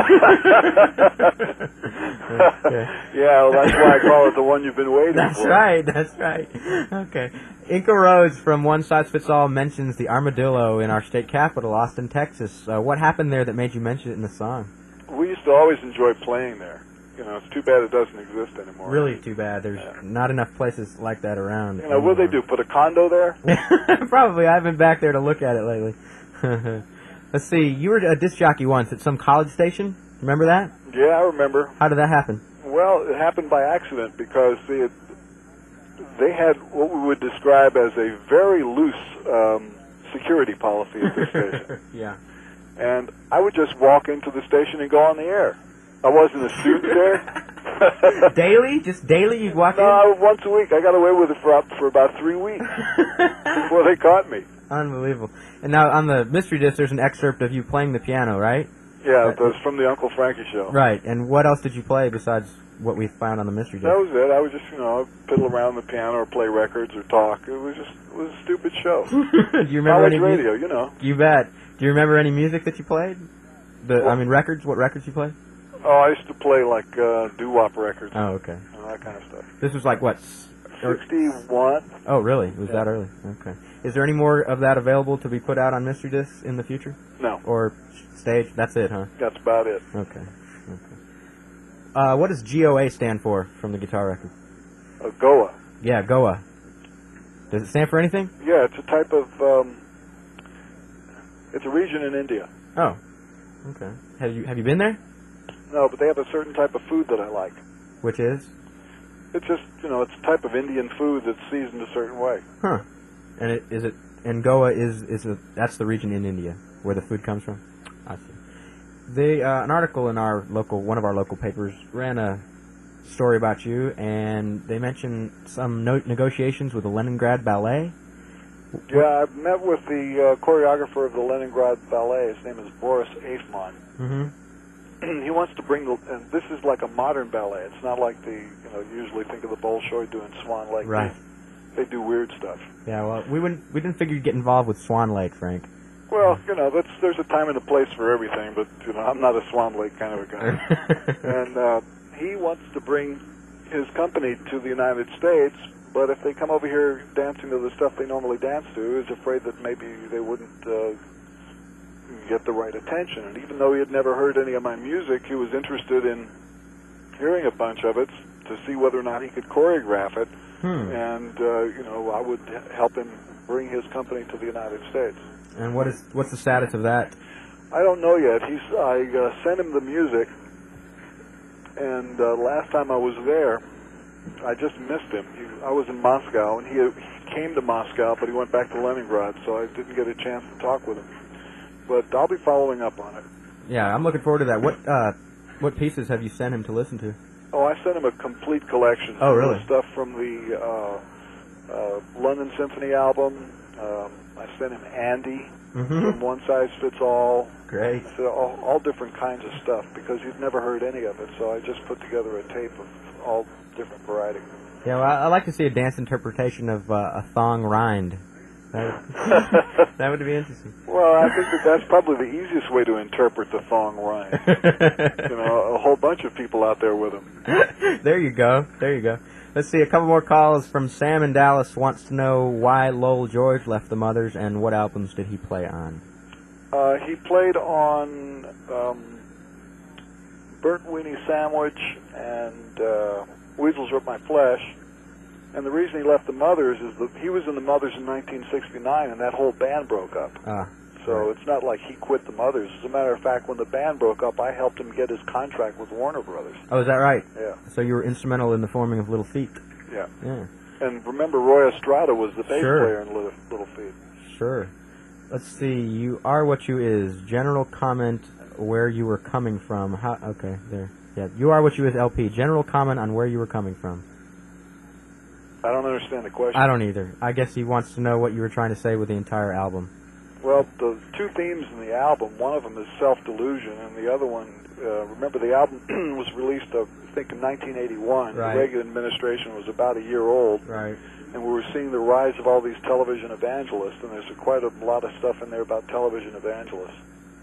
[SPEAKER 1] Okay.
[SPEAKER 2] Yeah, well, that's why I call it the one you've been waiting for.
[SPEAKER 1] That's right. Okay. Inca Rhodes from One Size Fits All mentions the armadillo in our state capital, Austin, Texas. What happened there that made you mention it in the song?
[SPEAKER 2] We used to always enjoy playing there. it's too bad it doesn't exist anymore.
[SPEAKER 1] Really too bad. There's not enough places like that around.
[SPEAKER 2] What do they do? Put a condo there?
[SPEAKER 1] Probably. I haven't been back there to look at it lately. Let's see. You were a disc jockey once at some college station. Remember that?
[SPEAKER 2] Yeah, I remember.
[SPEAKER 1] How did that happen?
[SPEAKER 2] Well, it happened by accident because they had what we would describe as a very loose security policy at this station.
[SPEAKER 1] Yeah.
[SPEAKER 2] And I would just walk into the station and go on the air. I wasn't a student there.
[SPEAKER 1] Daily? Just daily you'd walk in?
[SPEAKER 2] No, once a week. I got away with it for about 3 weeks before they caught me.
[SPEAKER 1] Unbelievable. And now on the mystery disc, there's an excerpt of you playing the piano, right?
[SPEAKER 2] Yeah, it was from the Uncle Frankie show.
[SPEAKER 1] Right. And what else did you play besides what we found on the mystery disc?
[SPEAKER 2] That was it. I would just, fiddle around the piano or play records or talk. It was a stupid show.
[SPEAKER 1] Do you remember
[SPEAKER 2] College
[SPEAKER 1] any
[SPEAKER 2] radio,
[SPEAKER 1] You bet. Do you remember any music that you played? Records? What records you played?
[SPEAKER 2] Oh, I used to play like doo-wop records.
[SPEAKER 1] Oh, okay.
[SPEAKER 2] That kind of stuff.
[SPEAKER 1] This was like what?
[SPEAKER 2] 61.
[SPEAKER 1] Oh, really? Was that early? Okay. Is there any more of that available to be put out on mystery discs in the future?
[SPEAKER 2] No.
[SPEAKER 1] Or stage? That's it, huh?
[SPEAKER 2] That's about it.
[SPEAKER 1] Okay. What does GOA stand for from the guitar record?
[SPEAKER 2] Goa.
[SPEAKER 1] Yeah, Goa. Does it stand for anything?
[SPEAKER 2] Yeah, it's a type of. It's a region in India.
[SPEAKER 1] Oh. Okay. Have you been there?
[SPEAKER 2] No, but they have a certain type of food that I like.
[SPEAKER 1] Which is?
[SPEAKER 2] It's just, it's a type of Indian food that's seasoned a certain way.
[SPEAKER 1] Huh. And Goa that's the region in India where the food comes from? I see. An article in one of our local papers ran a story about you, and they mentioned some negotiations with the Leningrad Ballet.
[SPEAKER 2] Yeah, I've met with the choreographer of the Leningrad Ballet. His name is Boris Afman.
[SPEAKER 1] Mm-hmm.
[SPEAKER 2] He wants to bring and this is like a modern ballet. It's not like you usually think of the Bolshoi doing Swan Lake.
[SPEAKER 1] Right.
[SPEAKER 2] They do weird stuff.
[SPEAKER 1] Yeah, well, we didn't figure you'd get involved with Swan Lake, Frank.
[SPEAKER 2] Well, there's a time and a place for everything, but I'm not a Swan Lake kind of a guy. And he wants to bring his company to the United States, but if they come over here dancing to the stuff they normally dance to, he's afraid that maybe they wouldn't get the right attention. And even though he had never heard any of my music, he was interested in hearing a bunch of it to see whether or not he could choreograph it. And I would help him bring his company to the United States.
[SPEAKER 1] And what's the status of that?
[SPEAKER 2] I don't know yet. I sent him the music, and last time I was there, I just missed him. I was in Moscow, and he came to Moscow, but he went back to Leningrad, so I didn't get a chance to talk with him. But I'll be following up on it.
[SPEAKER 1] Yeah, I'm looking forward to that. What pieces have you sent him to listen to?
[SPEAKER 2] Oh, I sent him a complete collection.
[SPEAKER 1] Oh, really?
[SPEAKER 2] Stuff from the London Symphony album. I sent him Andy from One Size Fits All.
[SPEAKER 1] Great.
[SPEAKER 2] So all different kinds of stuff because he'd never heard any of it. So I just put together a tape of all different varieties.
[SPEAKER 1] Yeah, well, I'd like to see a dance interpretation of a thong rind. That would be interesting.
[SPEAKER 2] Well, I think that's probably the easiest way to interpret the thong rind. A whole bunch of people out there with them.
[SPEAKER 1] There you go. Let's see, a couple more calls from Sam in Dallas. Wants to know why Lowell George left the Mothers and what albums did he play on?
[SPEAKER 2] He played on Burnt Weenie Sandwich and Weasels Rip My Flesh. And the reason he left the Mothers is that he was in the Mothers in 1969, and that whole band broke up. So it's not like he quit the Mothers. As a matter of fact, when the band broke up, I helped him get his contract with Warner Brothers.
[SPEAKER 1] Oh, is that right?
[SPEAKER 2] Yeah.
[SPEAKER 1] So you were instrumental in the forming of Little Feat.
[SPEAKER 2] Yeah.
[SPEAKER 1] Yeah.
[SPEAKER 2] And remember, Roy Estrada was the bass player in Little Feat.
[SPEAKER 1] Sure. Let's see. You Are What You Is. General comment where you were coming from. Okay, there. Yeah. You Are What You Is LP. General comment on where you were coming from.
[SPEAKER 2] I don't understand the question.
[SPEAKER 1] I don't either. I guess he wants to know what you were trying to say with the entire album.
[SPEAKER 2] Well, the two themes in the album, one of them is self-delusion, and the other one, remember the album was released, I think, in 1981.
[SPEAKER 1] Right.
[SPEAKER 2] The Reagan administration was about a year old.
[SPEAKER 1] Right.
[SPEAKER 2] And we were seeing the rise of all these television evangelists, and there's quite a lot of stuff in there about television evangelists.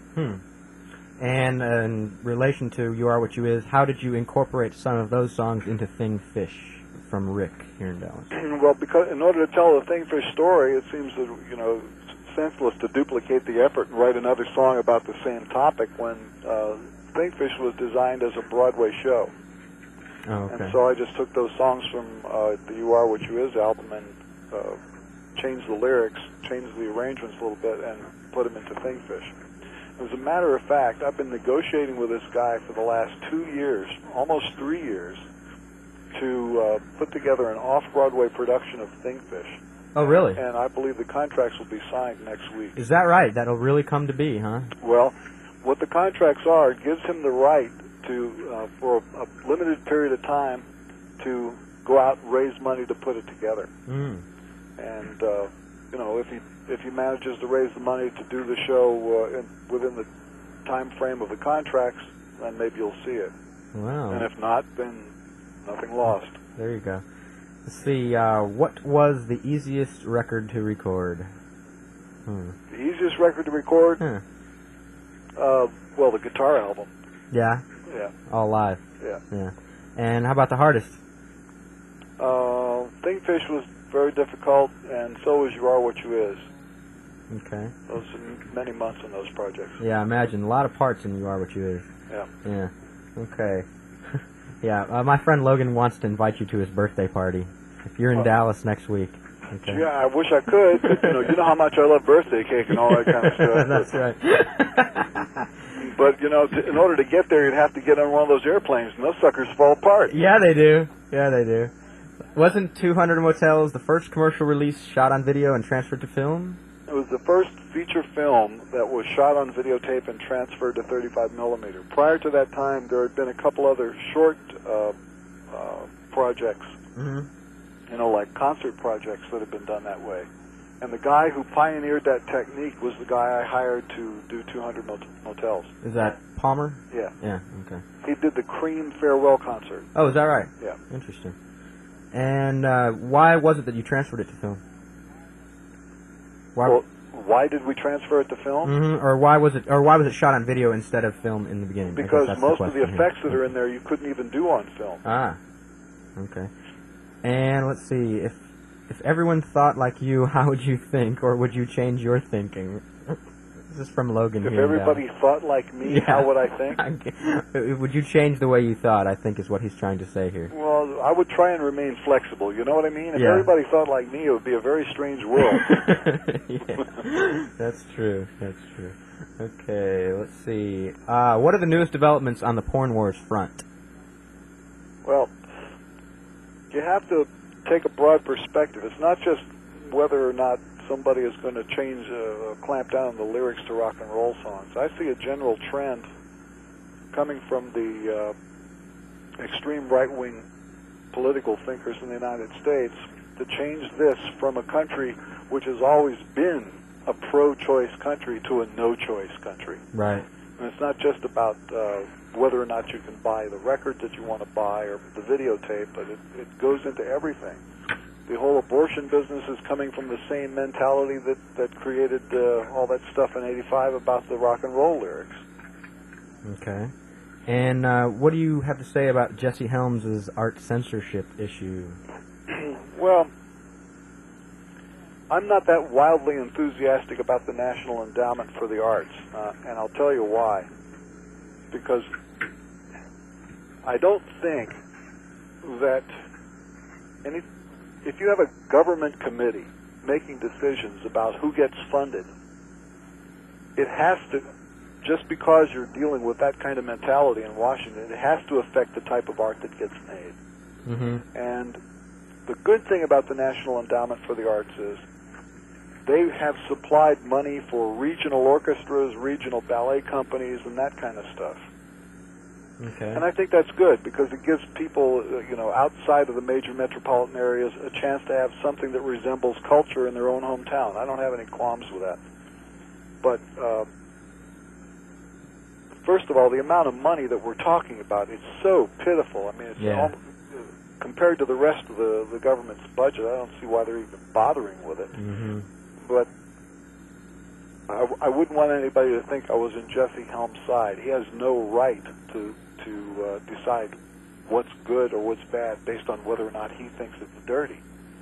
[SPEAKER 1] And in relation to You Are What You Is, how did you incorporate some of those songs into Thing Fish from Rick here in Dallas?
[SPEAKER 2] Well, because in order to tell the Thing Fish story, it seems that, senseless to duplicate the effort and write another song about the same topic when Thing Fish was designed as a Broadway show.
[SPEAKER 1] Oh, okay.
[SPEAKER 2] And so I just took those songs from the You Are What You Is album and changed the lyrics, changed the arrangements a little bit, and put them into Thingfish. As a matter of fact, I've been negotiating with this guy for the last 2 years, almost 3 years, to put together an off-Broadway production of Thingfish.
[SPEAKER 1] Oh, really?
[SPEAKER 2] And I believe the contracts will be signed next week.
[SPEAKER 1] Is that right? That'll really come to be, huh?
[SPEAKER 2] Well, what the contracts are, it gives him the right to, for a limited period of time, to go out and raise money to put it together.
[SPEAKER 1] Mm.
[SPEAKER 2] And you know, if he manages to raise the money to do the show within the time frame of the contracts, then maybe you'll see it.
[SPEAKER 1] Wow.
[SPEAKER 2] And if not, then nothing lost.
[SPEAKER 1] There you go. Let's see. What was the easiest record to record?
[SPEAKER 2] The easiest record to record? Well, the guitar album.
[SPEAKER 1] Yeah.
[SPEAKER 2] Yeah.
[SPEAKER 1] All live.
[SPEAKER 2] Yeah.
[SPEAKER 1] Yeah. And how about the hardest?
[SPEAKER 2] Thingfish was very difficult, and so was You Are What You Is.
[SPEAKER 1] Okay.
[SPEAKER 2] Those many months on those projects.
[SPEAKER 1] Yeah, I imagine. A lot of parts in You Are What You Is.
[SPEAKER 2] Yeah.
[SPEAKER 1] Yeah. Okay. Yeah, my friend Logan wants to invite you to his birthday party. If you're in Dallas next week. Okay.
[SPEAKER 2] Yeah, I wish I could, but you know how much I love birthday cake and all that kind of stuff.
[SPEAKER 1] That's right.
[SPEAKER 2] But, in order to get there, you'd have to get on one of those airplanes, and those suckers fall apart.
[SPEAKER 1] Yeah, they do. Yeah, they do. Wasn't 200 Motels the first commercial release shot on video and transferred to film?
[SPEAKER 2] It was the first feature film that was shot on videotape and transferred to 35 millimeter. Prior to that time, there had been a couple other short projects, like concert projects that had been done that way. And the guy who pioneered that technique was the guy I hired to do 200 Motels.
[SPEAKER 1] Is that Palmer?
[SPEAKER 2] Yeah.
[SPEAKER 1] Yeah, okay.
[SPEAKER 2] He did the Cream farewell concert.
[SPEAKER 1] Oh, is that right?
[SPEAKER 2] Yeah.
[SPEAKER 1] Interesting. And why was it that you transferred it to film?
[SPEAKER 2] Why did we transfer it to film?
[SPEAKER 1] Or why was it shot on video instead of film in the beginning?
[SPEAKER 2] Because most of the effects that are in there you couldn't even do on film.
[SPEAKER 1] Ah. Okay. And let's see, if everyone thought like you, how would you think, or would you change your thinking? This is from Logan.
[SPEAKER 2] If everybody thought like me, how would I think?
[SPEAKER 1] Would you change the way you thought, I think is what he's trying to say here.
[SPEAKER 2] Well, I would try and remain flexible, you know what I mean? If everybody thought like me, it would be a very strange world.
[SPEAKER 1] Yeah. That's true. Okay, let's see. What are the newest developments on the Porn Wars front?
[SPEAKER 2] Well, you have to take a broad perspective. It's not just whether or not somebody is going to clamp down on the lyrics to rock and roll songs. I see a general trend coming from the extreme right-wing political thinkers in the United States to change this from a country which has always been a pro-choice country to a no-choice country.
[SPEAKER 1] Right.
[SPEAKER 2] And it's not just about whether or not you can buy the record that you want to buy or the videotape, but it goes into everything. The whole abortion business is coming from the same mentality that created all that stuff in '85 about the rock and roll lyrics.
[SPEAKER 1] Okay. And what do you have to say about Jesse Helms' art censorship issue?
[SPEAKER 2] Well, I'm not that wildly enthusiastic about the National Endowment for the Arts, and I'll tell you why. Because I don't think that if you have a government committee making decisions about who gets funded, it has to, just because you're dealing with that kind of mentality in Washington, it has to affect the type of art that gets made.
[SPEAKER 1] Mm-hmm.
[SPEAKER 2] And the good thing about the National Endowment for the Arts is they have supplied money for regional orchestras, regional ballet companies, and that kind of stuff.
[SPEAKER 1] Okay.
[SPEAKER 2] And I think that's good because it gives people, outside of the major metropolitan areas a chance to have something that resembles culture in their own hometown. I don't have any qualms with that. But first of all, the amount of money that we're talking about is so pitiful. I mean, it's compared to the rest of the government's budget, I don't see why they're even bothering with it.
[SPEAKER 1] Mm-hmm.
[SPEAKER 2] But I wouldn't want anybody to think I was in Jesse Helms' side. He has no right to decide what's good or what's bad based on whether or not he thinks it's dirty.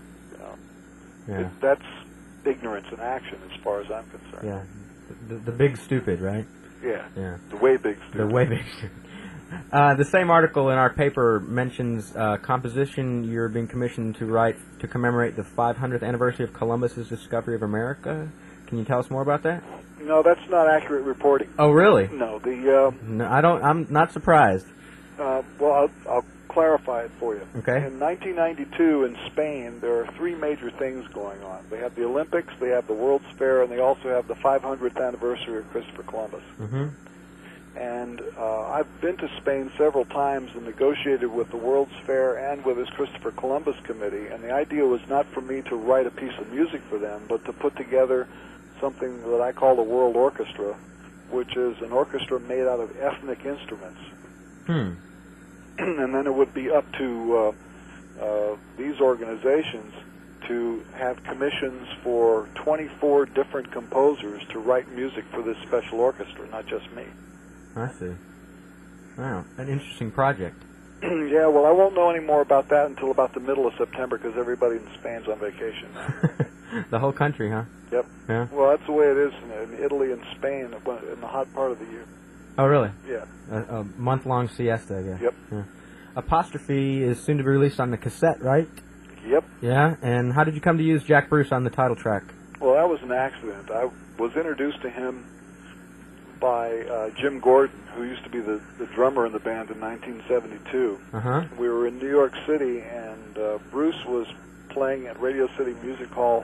[SPEAKER 2] That's ignorance in action, as far as I'm concerned.
[SPEAKER 1] Yeah, the big stupid, right?
[SPEAKER 2] Yeah.
[SPEAKER 1] Yeah.
[SPEAKER 2] The way big stupid.
[SPEAKER 1] The way big stupid. The same article in our paper mentions composition you're being commissioned to write to commemorate the 500th anniversary of Columbus's discovery of America. Can you tell us more about that?
[SPEAKER 2] No, that's not accurate reporting.
[SPEAKER 1] Oh, really?
[SPEAKER 2] No,
[SPEAKER 1] No, I don't. I'm not surprised.
[SPEAKER 2] well, I'll clarify it for you.
[SPEAKER 1] Okay.
[SPEAKER 2] In 1992 in Spain, there are three major things going on. They have the Olympics, they have the World's Fair, and they also have the 500th anniversary of Christopher Columbus.
[SPEAKER 1] Mm-hmm.
[SPEAKER 2] And I've been to Spain several times and negotiated with the World's Fair and with this Christopher Columbus committee, and the idea was not for me to write a piece of music for them, but to put together something that I call the World Orchestra, which is an orchestra made out of ethnic instruments. And then it would be up to these organizations to have commissions for 24 different composers to write music for this special orchestra, not just me.
[SPEAKER 1] I see. Wow, an interesting project.
[SPEAKER 2] Yeah, well, I won't know any more about that until about the middle of September because everybody in Spain's on vacation.
[SPEAKER 1] The whole country, huh?
[SPEAKER 2] Yep.
[SPEAKER 1] Yeah.
[SPEAKER 2] Well, that's the way it is in Italy and Spain in the hot part of the year.
[SPEAKER 1] Oh, really?
[SPEAKER 2] Yeah.
[SPEAKER 1] A month-long siesta, I guess.
[SPEAKER 2] Yep.
[SPEAKER 1] Yeah. Apostrophe is soon to be released on the cassette, right?
[SPEAKER 2] Yep.
[SPEAKER 1] Yeah, and how did you come to use Jack Bruce on the title track?
[SPEAKER 2] Well, that was an accident. I was introduced to him by Jim Gordon, who used to be the drummer in the band in 1972.
[SPEAKER 1] Uh-huh.
[SPEAKER 2] We were in New York City, and Bruce was playing at Radio City Music Hall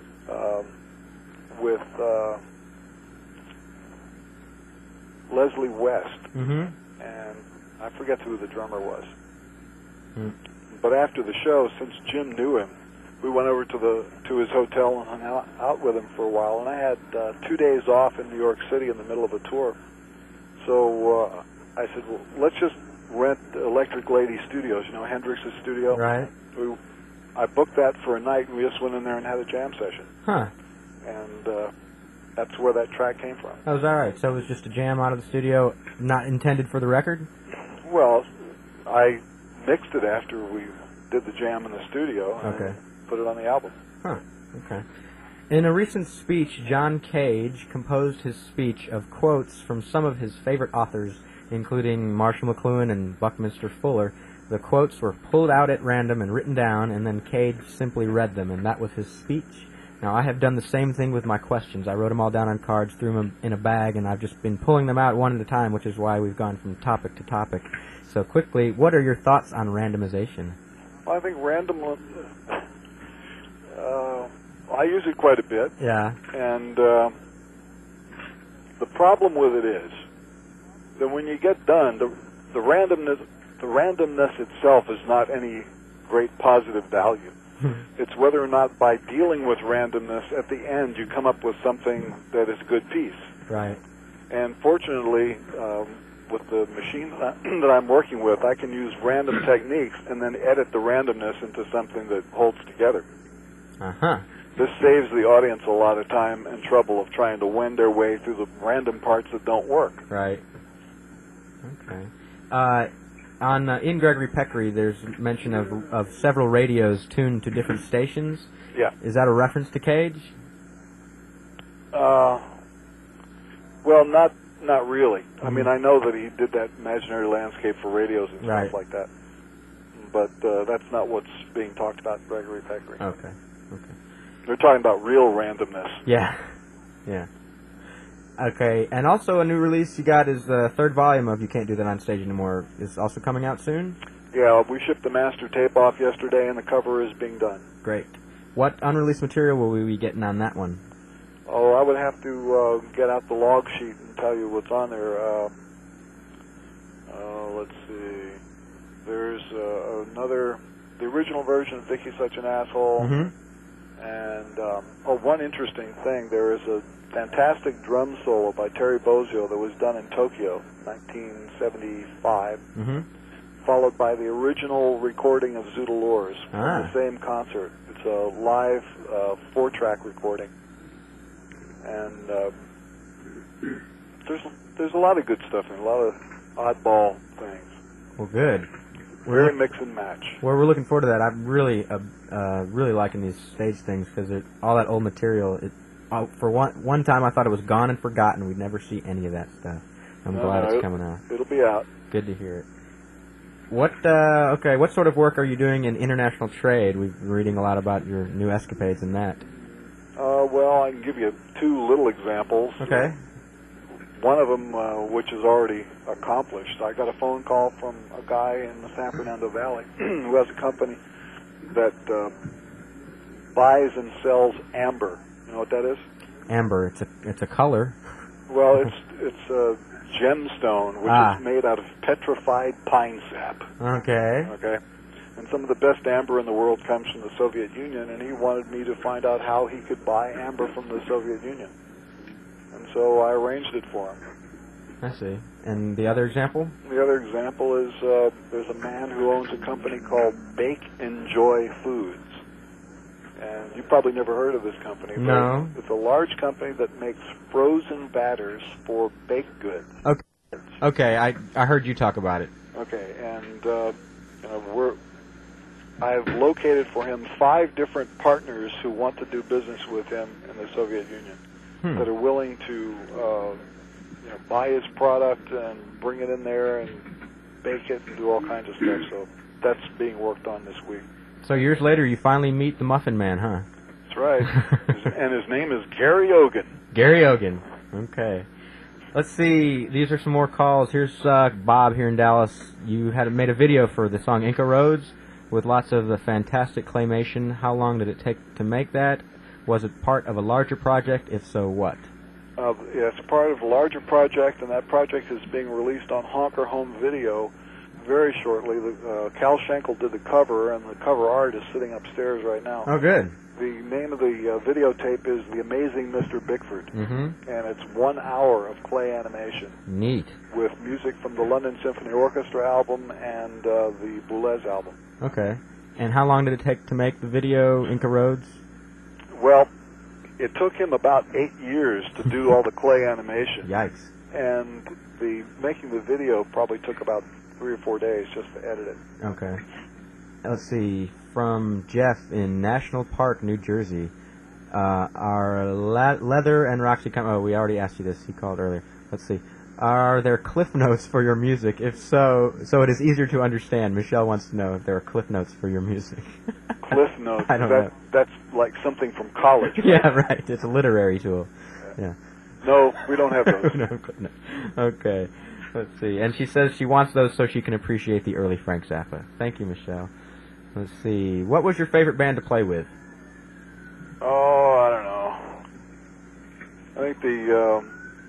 [SPEAKER 2] with Leslie West,
[SPEAKER 1] Mm-hmm.
[SPEAKER 2] and I forget who the drummer was.
[SPEAKER 1] Mm.
[SPEAKER 2] But after the show, since Jim knew him, we went over to his hotel and hung out with him for a while. And I had 2 days off in New York City in the middle of a tour. So I said, well, let's just rent Electric Lady Studios, Hendrix's studio.
[SPEAKER 1] Right.
[SPEAKER 2] I booked that for a night, and we just went in there and had a jam session.
[SPEAKER 1] Huh.
[SPEAKER 2] And that's where that track came from.
[SPEAKER 1] That was all right. So it was just a jam out of the studio, not intended for the record?
[SPEAKER 2] Well, I mixed it after we did the jam in the studio and put it on the album.
[SPEAKER 1] Huh. Okay. In a recent speech, John Cage composed his speech of quotes from some of his favorite authors, including Marshall McLuhan and Buckminster Fuller. The quotes were pulled out at random and written down, and then Cage simply read them, and that was his speech. Now, I have done the same thing with my questions. I wrote them all down on cards, threw them in a bag, and I've just been pulling them out one at a time, which is why we've gone from topic to topic. So quickly, what are your thoughts on randomization?
[SPEAKER 2] Well, I think I use it quite a bit.
[SPEAKER 1] Yeah.
[SPEAKER 2] And the problem with it is that when you get done, the randomness itself is not any great positive value. It's whether or not by dealing with randomness at the end you come up with something that is a good piece.
[SPEAKER 1] Right.
[SPEAKER 2] And fortunately, with the machine that I'm working with, I can use random techniques and then edit the randomness into something that holds together.
[SPEAKER 1] Uh-huh.
[SPEAKER 2] This saves the audience a lot of time and trouble of trying to wend their way through the random parts that don't work.
[SPEAKER 1] Right. Okay. In Gregory Peccary, there's mention of several radios tuned to different stations.
[SPEAKER 2] Yeah.
[SPEAKER 1] Is that a reference to Cage?
[SPEAKER 2] Well, not really. I mean, I know that he did that imaginary landscape for radios and stuff like that. But that's not what's being talked about in Gregory Peccary.
[SPEAKER 1] Okay.
[SPEAKER 2] They're talking about real randomness.
[SPEAKER 1] Yeah. Okay, and also a new release you got is the third volume of You Can't Do That on Stage Anymore. Is also coming out soon?
[SPEAKER 2] Yeah, we shipped the master tape off yesterday, and the cover is being done.
[SPEAKER 1] Great. What unreleased material will we be getting on that one?
[SPEAKER 2] Oh, I would have to get out the log sheet and tell you what's on there. Let's see. There's the original version of Vicky's Such an Asshole.
[SPEAKER 1] Mm-hmm.
[SPEAKER 2] And, one interesting thing, there is a fantastic drum solo by Terry Bozzio that was done in Tokyo, 1975, followed by the original recording of Zoodle Lures from the same concert. It's a live 4-track recording. And there's a lot of good stuff and a lot of oddball things.
[SPEAKER 1] Well, good.
[SPEAKER 2] Very mix and match.
[SPEAKER 1] Well, we're looking forward to that. I'm really liking these stage things because all that old material. For one time, I thought it was gone and forgotten. We'd never see any of that stuff. I'm glad it's coming out.
[SPEAKER 2] It'll be out.
[SPEAKER 1] good to hear it. What sort of work are you doing in international trade? We've been reading a lot about your new escapades in that.
[SPEAKER 2] Well, I can give you two little examples.
[SPEAKER 1] Okay.
[SPEAKER 2] One of them, which is already accomplished, I got a phone call from a guy in the San Fernando Valley who has a company that buys and sells amber. You know what that is?
[SPEAKER 1] Amber. It's a color.
[SPEAKER 2] Well, it's a gemstone, which is made out of petrified pine sap.
[SPEAKER 1] Okay.
[SPEAKER 2] Okay. And some of the best amber in the world comes from the Soviet Union, and he wanted me to find out how he could buy amber from the Soviet Union. And so I arranged it for him.
[SPEAKER 1] I see. And the other example?
[SPEAKER 2] The other example is there's a man who owns a company called Bake Enjoy Foods. And you probably never heard of this company.
[SPEAKER 1] No.
[SPEAKER 2] It's a large company that makes frozen batters for baked goods.
[SPEAKER 1] Okay, I heard you talk about it.
[SPEAKER 2] Okay, and I've located for him 5 different partners who want to do business with him in the Soviet Union that are willing to buy his product and bring it in there and bake it and do all kinds of stuff. So that's being worked on this week.
[SPEAKER 1] So years later, you finally meet the Muffin Man, huh?
[SPEAKER 2] That's right. And his name is Gary Ogan.
[SPEAKER 1] Gary Ogan. Okay. Let's see. These are some more calls. Here's Bob here in Dallas. You had made a video for the song Inca Roads with lots of the fantastic claymation. How long did it take to make that? Was it part of a larger project? If so, what?
[SPEAKER 2] Yeah, it's part of a larger project, and that project is being released on Honker Home Video very shortly. Cal Schenkel did the cover, and the cover art is sitting upstairs right now.
[SPEAKER 1] Oh, good.
[SPEAKER 2] The name of the videotape is The Amazing Mr. Bickford, and it's 1 hour of clay animation.
[SPEAKER 1] Neat.
[SPEAKER 2] With music from the London Symphony Orchestra album and the Boulez album.
[SPEAKER 1] Okay. And how long did it take to make the video, Inca Roads?
[SPEAKER 2] Well, it took him about 8 years to do all the clay animation.
[SPEAKER 1] Yikes.
[SPEAKER 2] And making the video probably took about 3 or 4 days just to edit it.
[SPEAKER 1] Okay. Let's see. From Jeff in National Park, New Jersey. Are Leather and Roxy we already asked you this. He called earlier. Let's see. Are there cliff notes for your music? If so it is easier to understand. Michelle wants to know if there are cliff notes for your music.
[SPEAKER 2] Cliff notes?
[SPEAKER 1] I don't know.
[SPEAKER 2] That's like something from college, right?
[SPEAKER 1] Yeah, right. It's a literary tool. Yeah.
[SPEAKER 2] No, we don't have those.
[SPEAKER 1] No. Okay. Let's see. And she says she wants those so she can appreciate the early Frank Zappa. Thank you, Michelle. Let's see. What was your favorite band to play with?
[SPEAKER 2] Oh, I don't know. I think the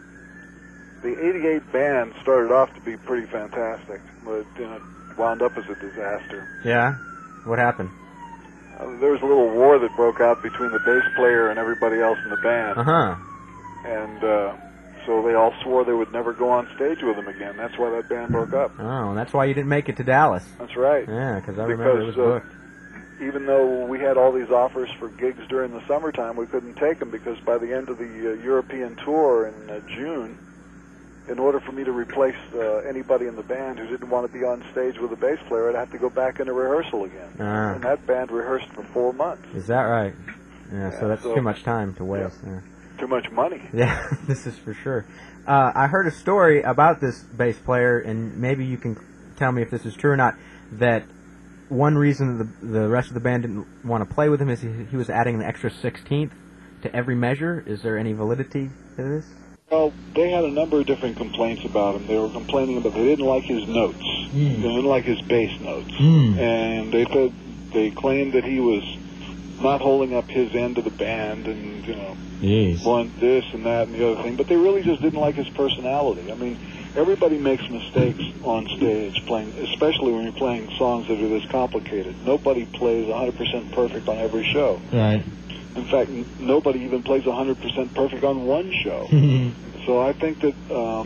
[SPEAKER 2] 88 band started off to be pretty fantastic, but it wound up as a disaster.
[SPEAKER 1] Yeah? What happened?
[SPEAKER 2] There was a little war that broke out between the bass player and everybody else in the band.
[SPEAKER 1] Uh-huh.
[SPEAKER 2] And so they all swore they would never go on stage with him again. That's why that band broke up.
[SPEAKER 1] Oh, and that's why you didn't make it to Dallas.
[SPEAKER 2] That's right.
[SPEAKER 1] Yeah, because I remember it was booked.
[SPEAKER 2] Even though we had all these offers for gigs during the summertime, we couldn't take them because by the end of the European tour in June, in order for me to replace anybody in the band who didn't want to be on stage with a bass player, I'd have to go back into rehearsal again. And that band rehearsed for 4 months.
[SPEAKER 1] Is that right? Yeah, so that's too much time to waste. Yeah.
[SPEAKER 2] Too much money.
[SPEAKER 1] Yeah, this is for sure. I heard a story about this bass player, and maybe you can tell me if this is true or not, that one reason the rest of the band didn't want to play with him is he was adding an extra 16th to every measure. Is there any validity to this?
[SPEAKER 2] Well, they had a number of different complaints about him. They were complaining about they didn't like his notes. They didn't like his bass notes. And they claimed that he was not holding up his end of the band and, blunt this and that and the other thing. But they really just didn't like his personality. I mean, everybody makes mistakes on stage, especially when you're playing songs that are this complicated. Nobody plays 100% perfect on every show.
[SPEAKER 1] Right.
[SPEAKER 2] In fact, nobody even plays 100% perfect on one show. So I think that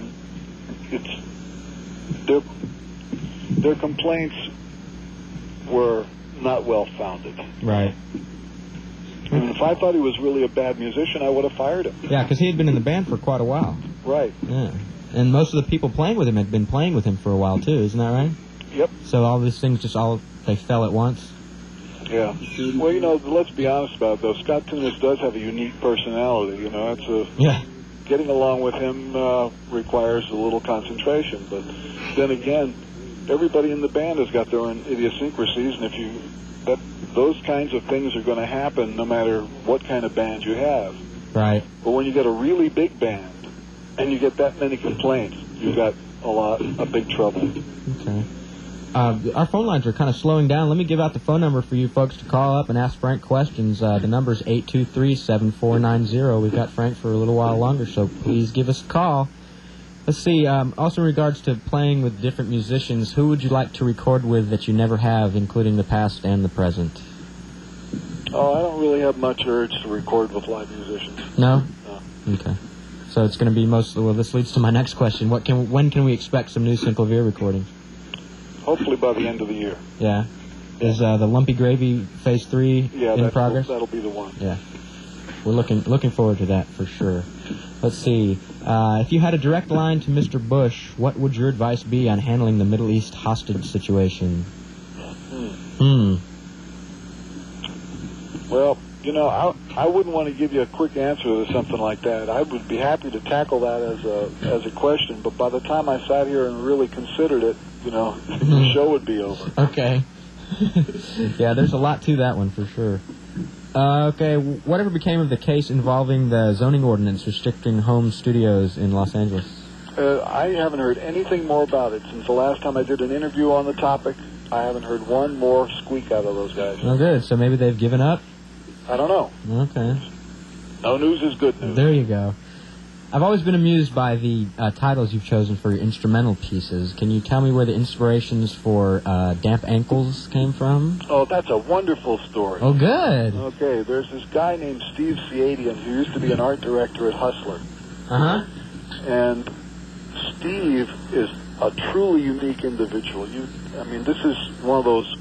[SPEAKER 2] their complaints were not well founded.
[SPEAKER 1] Right.
[SPEAKER 2] I mean, if I thought he was really a bad musician, I would have fired him.
[SPEAKER 1] Yeah, because he had been in the band for quite a while.
[SPEAKER 2] Right.
[SPEAKER 1] Yeah. And most of the people playing with him had been playing with him for a while, too. Isn't that right?
[SPEAKER 2] Yep.
[SPEAKER 1] So all these things they fell at once?
[SPEAKER 2] Yeah. Well, let's be honest about it, though. Scott Tunis does have a unique personality. getting along with him requires a little concentration. But then again, everybody in the band has got their own idiosyncrasies, and those kinds of things are going to happen no matter what kind of band you have.
[SPEAKER 1] Right.
[SPEAKER 2] But when you get a really big band and you get that many complaints, you've got a big trouble.
[SPEAKER 1] Okay. Our phone lines are kind of slowing down. Let me give out the phone number for you folks to call up and ask Frank questions. The number's 823-7490. We've got Frank for a little while longer, so please give us a call. Let's see, also in regards to playing with different musicians, who would you like to record with that you never have, including the past and the present?
[SPEAKER 2] Oh, I don't really have much urge to record with live musicians.
[SPEAKER 1] No?
[SPEAKER 2] No.
[SPEAKER 1] Okay. So it's going to be well, this leads to my next question. When can we expect some new Simple Veer recordings?
[SPEAKER 2] Hopefully by the end of the year.
[SPEAKER 1] Yeah. Is the Lumpy Gravy Phase 3 in progress?
[SPEAKER 2] That'll be the one.
[SPEAKER 1] Yeah. We're looking forward to that for sure. Let's see. If you had a direct line to Mr. Bush, what would your advice be on handling the Middle East hostage situation?
[SPEAKER 2] Well, I wouldn't want to give you a quick answer to something like that. I would be happy to tackle that as a question, but by the time I sat here and really considered it, the show would be over.
[SPEAKER 1] Okay. Yeah, there's a lot to that one for sure. Okay, whatever became of the case involving the zoning ordinance restricting home studios in Los Angeles?
[SPEAKER 2] I haven't heard anything more about it since the last time I did an interview on the topic. I haven't heard one more squeak out of those guys.
[SPEAKER 1] Oh, good. So maybe they've given up?
[SPEAKER 2] I don't know.
[SPEAKER 1] Okay.
[SPEAKER 2] No news is good news.
[SPEAKER 1] There you go. I've always been amused by the titles you've chosen for your instrumental pieces. Can you tell me where the inspirations for Damp Ankles came from?
[SPEAKER 2] Oh, that's a wonderful story.
[SPEAKER 1] Oh, good.
[SPEAKER 2] Okay, there's this guy named Steve Ciadian who used to be an art director at Hustler.
[SPEAKER 1] Uh-huh.
[SPEAKER 2] And Steve is a truly unique individual. This is one of those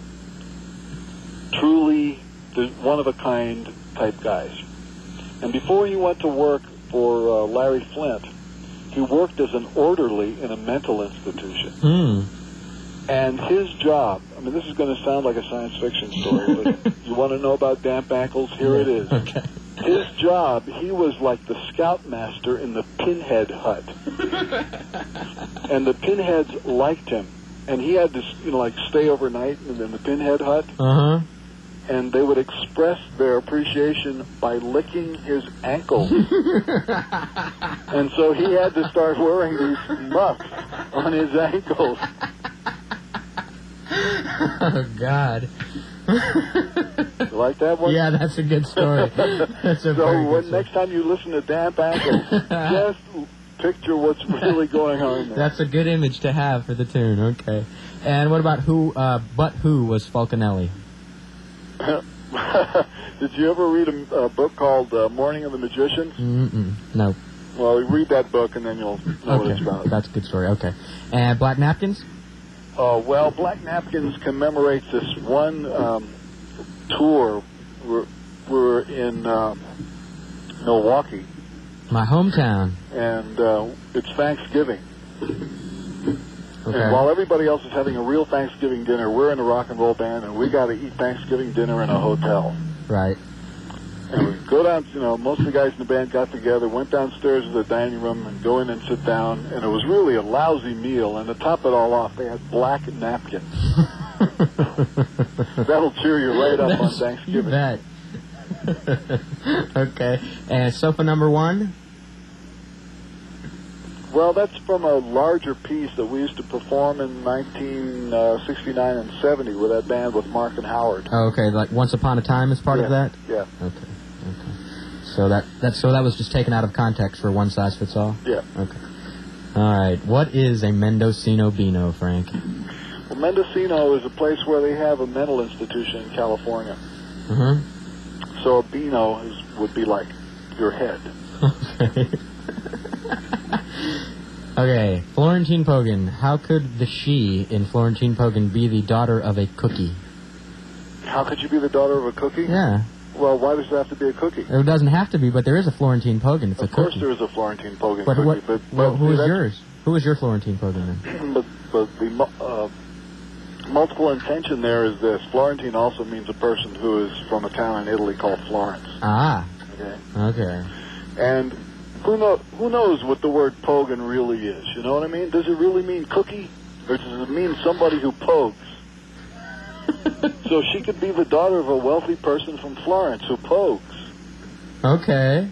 [SPEAKER 2] truly one-of-a-kind type guys. And before he went to work for Larry Flint, he worked as an orderly in a mental institution. And his job, this is going to sound like a science fiction story, but you want to know about Damp Ankles? Here it is.
[SPEAKER 1] Okay.
[SPEAKER 2] His job, he was like the scoutmaster in the Pinhead hut. And the Pinheads liked him. And he had to, stay overnight in the Pinhead hut.
[SPEAKER 1] Uh-huh.
[SPEAKER 2] And they would express their appreciation by licking his ankles. And so he had to start wearing these muffs on his ankles.
[SPEAKER 1] Oh, God.
[SPEAKER 2] You like that one?
[SPEAKER 1] Yeah, that's a good story. That's a very good story.
[SPEAKER 2] Next time you listen to Damp Ankles, just picture what's really going on there.
[SPEAKER 1] That's a good image to have for the tune, okay. And what about who was Falconelli?
[SPEAKER 2] Did you ever read a book called Morning of the Magicians?
[SPEAKER 1] No.
[SPEAKER 2] Well, read that book and then you'll know what it's about.
[SPEAKER 1] That's a good story, okay. And Black Napkins?
[SPEAKER 2] Well, Black Napkins commemorates this one tour. We're in Milwaukee.
[SPEAKER 1] My hometown.
[SPEAKER 2] And it's Thanksgiving.
[SPEAKER 1] Okay.
[SPEAKER 2] And while everybody else is having a real Thanksgiving dinner, we're in a rock and roll band, and we got to eat Thanksgiving dinner in a hotel.
[SPEAKER 1] Right.
[SPEAKER 2] And we go down, most of the guys in the band got together, went downstairs to the dining room and go in and sit down, and it was really a lousy meal, and to top it all off, they had black napkins. That'll cheer you right up on Thanksgiving.
[SPEAKER 1] You bet. Okay. And sofa number one?
[SPEAKER 2] Well, that's from a larger piece that we used to perform in 1969 and 70 with that band with Mark and Howard.
[SPEAKER 1] Oh, okay, like Once Upon a Time is part of that?
[SPEAKER 2] Yeah.
[SPEAKER 1] Okay. So that was just taken out of context for one size fits all?
[SPEAKER 2] Yeah.
[SPEAKER 1] Okay. All right. What is a Mendocino Beano, Frank?
[SPEAKER 2] Well, Mendocino is a place where they have a mental institution in California.
[SPEAKER 1] Uh-huh.
[SPEAKER 2] So a Beano would be like your head.
[SPEAKER 1] Okay. Okay, Florentine Pogan. How could the she in Florentine Pogan be the daughter of a cookie?
[SPEAKER 2] How could you be the daughter of a cookie?
[SPEAKER 1] Yeah.
[SPEAKER 2] Well, why does it have to be a cookie?
[SPEAKER 1] It doesn't have to be, but there is a Florentine Pogan. It's a cookie.
[SPEAKER 2] Of course there is a Florentine Pogan
[SPEAKER 1] but
[SPEAKER 2] cookie.
[SPEAKER 1] But who is yours? Who is your Florentine Pogan then?
[SPEAKER 2] but the multiple intention there is this. Florentine also means a person who is from a town in Italy called Florence.
[SPEAKER 1] Ah.
[SPEAKER 2] Okay.
[SPEAKER 1] Okay.
[SPEAKER 2] And Who knows what the word pogan really is? You know what I mean? Does it really mean cookie? Or does it mean somebody who pogues? So she could be the daughter of a wealthy person from Florence who pogues.
[SPEAKER 1] Okay.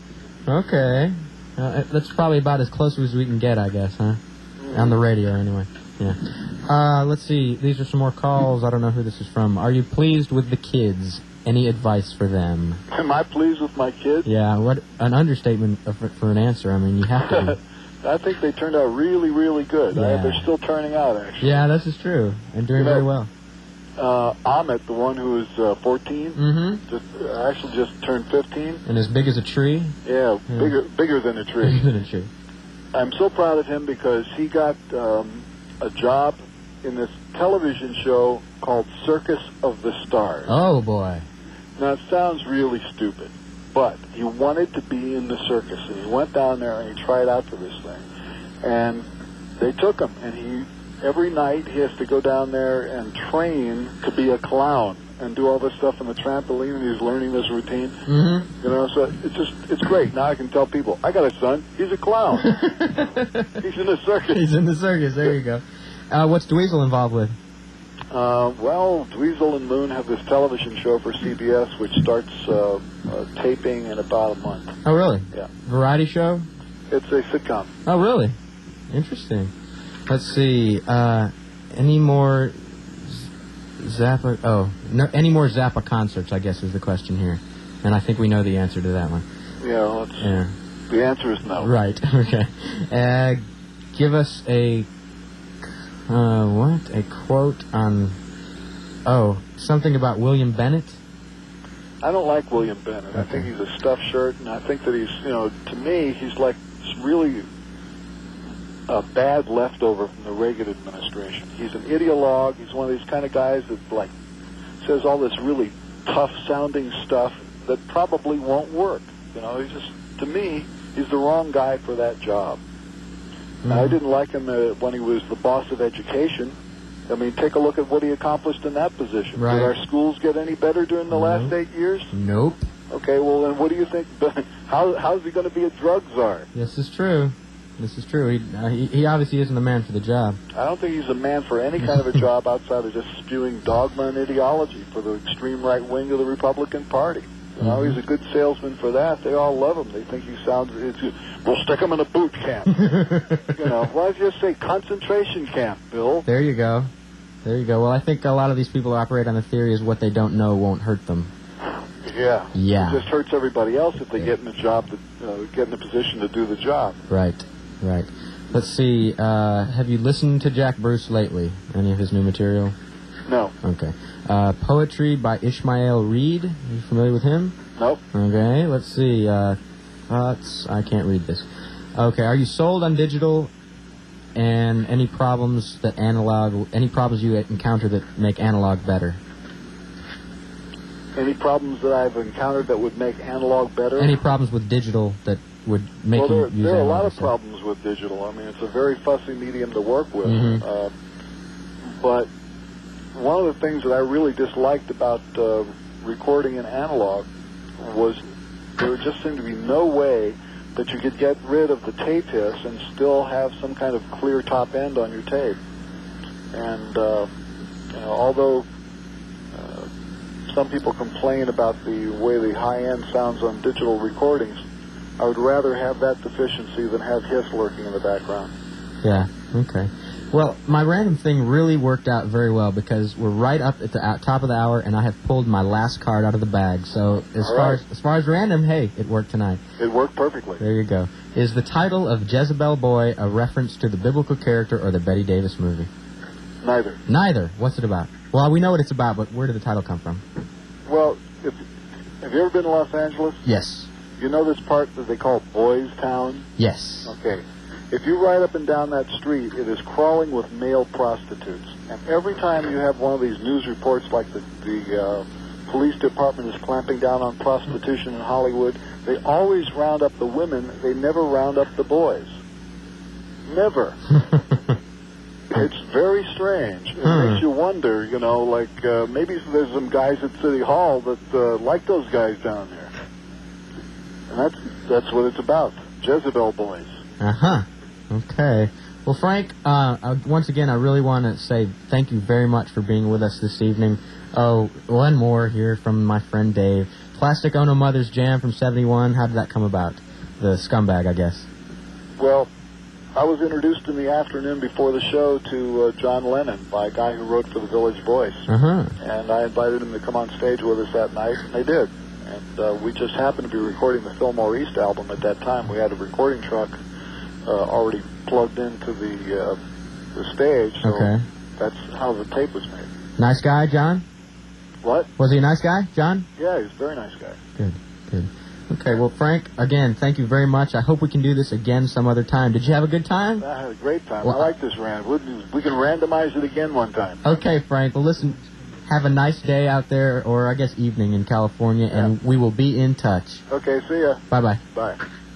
[SPEAKER 1] That's probably about as close as we can get, I guess, huh? On the radio, anyway. Yeah. Let's see. These are some more calls. I don't know who this is from. Are you pleased with the kids? Any advice for them?
[SPEAKER 2] Am I pleased with my kids?
[SPEAKER 1] Yeah, what an understatement for an answer. I mean, you have to be.
[SPEAKER 2] I think they turned out really, really good.
[SPEAKER 1] Yeah.
[SPEAKER 2] They're still turning out, actually.
[SPEAKER 1] Yeah, this is true. And doing very well.
[SPEAKER 2] Ahmet, the one who is 14, actually just turned 15.
[SPEAKER 1] And as big as a tree?
[SPEAKER 2] Yeah, bigger than a tree.
[SPEAKER 1] Bigger than a tree.
[SPEAKER 2] I'm so proud of him because he got a job in this television show called Circus of the Stars.
[SPEAKER 1] Oh, boy.
[SPEAKER 2] Now, it sounds really stupid, but he wanted to be in the circus, and he went down there and he tried out for this thing. And they took him, and every night he has to go down there and train to be a clown and do all this stuff on the trampoline, and he's learning this routine.
[SPEAKER 1] Mm-hmm.
[SPEAKER 2] You know, so it's great. Now I can tell people, I got a son, he's a clown. He's in the circus.
[SPEAKER 1] He's in the circus, there you go. What's Dweezil involved with?
[SPEAKER 2] Well, Dweezil and Moon have this television show for CBS, which starts taping in about a month.
[SPEAKER 1] Oh, really?
[SPEAKER 2] Yeah.
[SPEAKER 1] Variety show?
[SPEAKER 2] It's a sitcom.
[SPEAKER 1] Oh, really? Interesting. Let's see. Any more Zappa? Oh, no. Any more Zappa concerts? I guess is the question here, and I think we know the answer to that one.
[SPEAKER 2] Yeah. The answer is no.
[SPEAKER 1] Right. Okay. Give us a a quote on something about William Bennett.
[SPEAKER 2] I don't like William Bennett. Okay. I think he's a stuffed shirt, and I think that he's, to me, he's like really a bad leftover from the Reagan administration. He's an ideologue. He's one of these kind of guys that says all this really tough-sounding stuff that probably won't work. To me, he's the wrong guy for that job. Mm-hmm. I didn't like him when he was the boss of education. I mean, take a look at what he accomplished in that position.
[SPEAKER 1] Right.
[SPEAKER 2] Did our schools get any better during the last 8 years?
[SPEAKER 1] Nope.
[SPEAKER 2] Okay, well, then what do you think? How's he going to be a drug czar?
[SPEAKER 1] This is true. He obviously isn't the man for the job.
[SPEAKER 2] I don't think he's a man for any kind of a job outside of just spewing dogma and ideology for the extreme right wing of the Republican Party. He's a good salesman for that. They all love him. They think he sounds... We'll stick him in a boot camp. Why don't you just say concentration camp, Bill?
[SPEAKER 1] There you go. Well, I think a lot of these people operate on the theory is what they don't know won't hurt them.
[SPEAKER 2] Yeah.
[SPEAKER 1] It
[SPEAKER 2] just hurts everybody else if they get in a job, get in a position to do the job.
[SPEAKER 1] Right. Let's see. Have you listened to Jack Bruce lately? Any of his new material?
[SPEAKER 2] No.
[SPEAKER 1] Okay. Poetry by Ishmael Reed. Are you familiar with him?
[SPEAKER 2] Nope.
[SPEAKER 1] Okay. Let's see. Thoughts. I can't read this. Okay. Are you sold on digital? And any problems you encounter that make analog better?
[SPEAKER 2] Any problems that I've encountered that would make analog better?
[SPEAKER 1] Any problems with digital that would make you use analog?
[SPEAKER 2] There are a lot of problems with digital. I mean, it's a very fussy medium to work with.
[SPEAKER 1] Mm-hmm.
[SPEAKER 2] But one of the things that I really disliked about recording in analog was there just seemed to be no way that you could get rid of the tape hiss and still have some kind of clear top end on your tape. And although some people complain about the way the high end sounds on digital recordings, I would rather have that deficiency than have hiss lurking in the background.
[SPEAKER 1] Yeah, okay. Well, my random thing really worked out very well because we're right up at the top of the hour, and I have pulled my last card out of the bag. So as far as random, hey, it worked tonight.
[SPEAKER 2] It worked perfectly.
[SPEAKER 1] There you go. Is the title of Jezebel Boy a reference to the biblical character or the Bette Davis movie?
[SPEAKER 2] Neither.
[SPEAKER 1] Neither. What's it about? Well, we know what it's about, but where did the title come from?
[SPEAKER 2] Well, have you ever been to Los Angeles?
[SPEAKER 1] Yes.
[SPEAKER 2] You know this part that they call Boys Town?
[SPEAKER 1] Yes.
[SPEAKER 2] Okay. If you ride up and down that street, it is crawling with male prostitutes. And every time you have one of these news reports like the police department is clamping down on prostitution in Hollywood, they always round up the women. They never round up the boys. Never. It's very strange. It makes you wonder, maybe there's some guys at City Hall that like those guys down there. And that's what it's about. Jezebel Boys.
[SPEAKER 1] Uh-huh. Okay. Well, Frank, once again, I really want to say thank you very much for being with us this evening. Oh, one more here from my friend Dave. Plastic Ono Mother's Jam from 71. How did that come about? The scumbag, I guess.
[SPEAKER 2] Well, I was introduced in the afternoon before the show to John Lennon by a guy who wrote for the Village Voice.
[SPEAKER 1] Uh-huh.
[SPEAKER 2] And I invited him to come on stage with us that night, and they did. And we just happened to be recording the Fillmore East album at that time. We had a recording truck already plugged into the stage, so
[SPEAKER 1] okay.
[SPEAKER 2] That's how the tape was made.
[SPEAKER 1] Nice guy, John?
[SPEAKER 2] What?
[SPEAKER 1] Was he a nice guy, John?
[SPEAKER 2] Yeah, he's a very nice guy.
[SPEAKER 1] Good, good. Okay, well, Frank, again, thank you very much. I hope we can do this again some other time. Did you have a good time?
[SPEAKER 2] I had a great time.
[SPEAKER 1] Well,
[SPEAKER 2] I like this rand. We can randomize it again one time.
[SPEAKER 1] Okay, Frank. Well, listen, have a nice day out there, or I guess evening in California, and we will be in touch.
[SPEAKER 2] Okay, see ya.
[SPEAKER 1] Bye-bye.
[SPEAKER 2] Bye.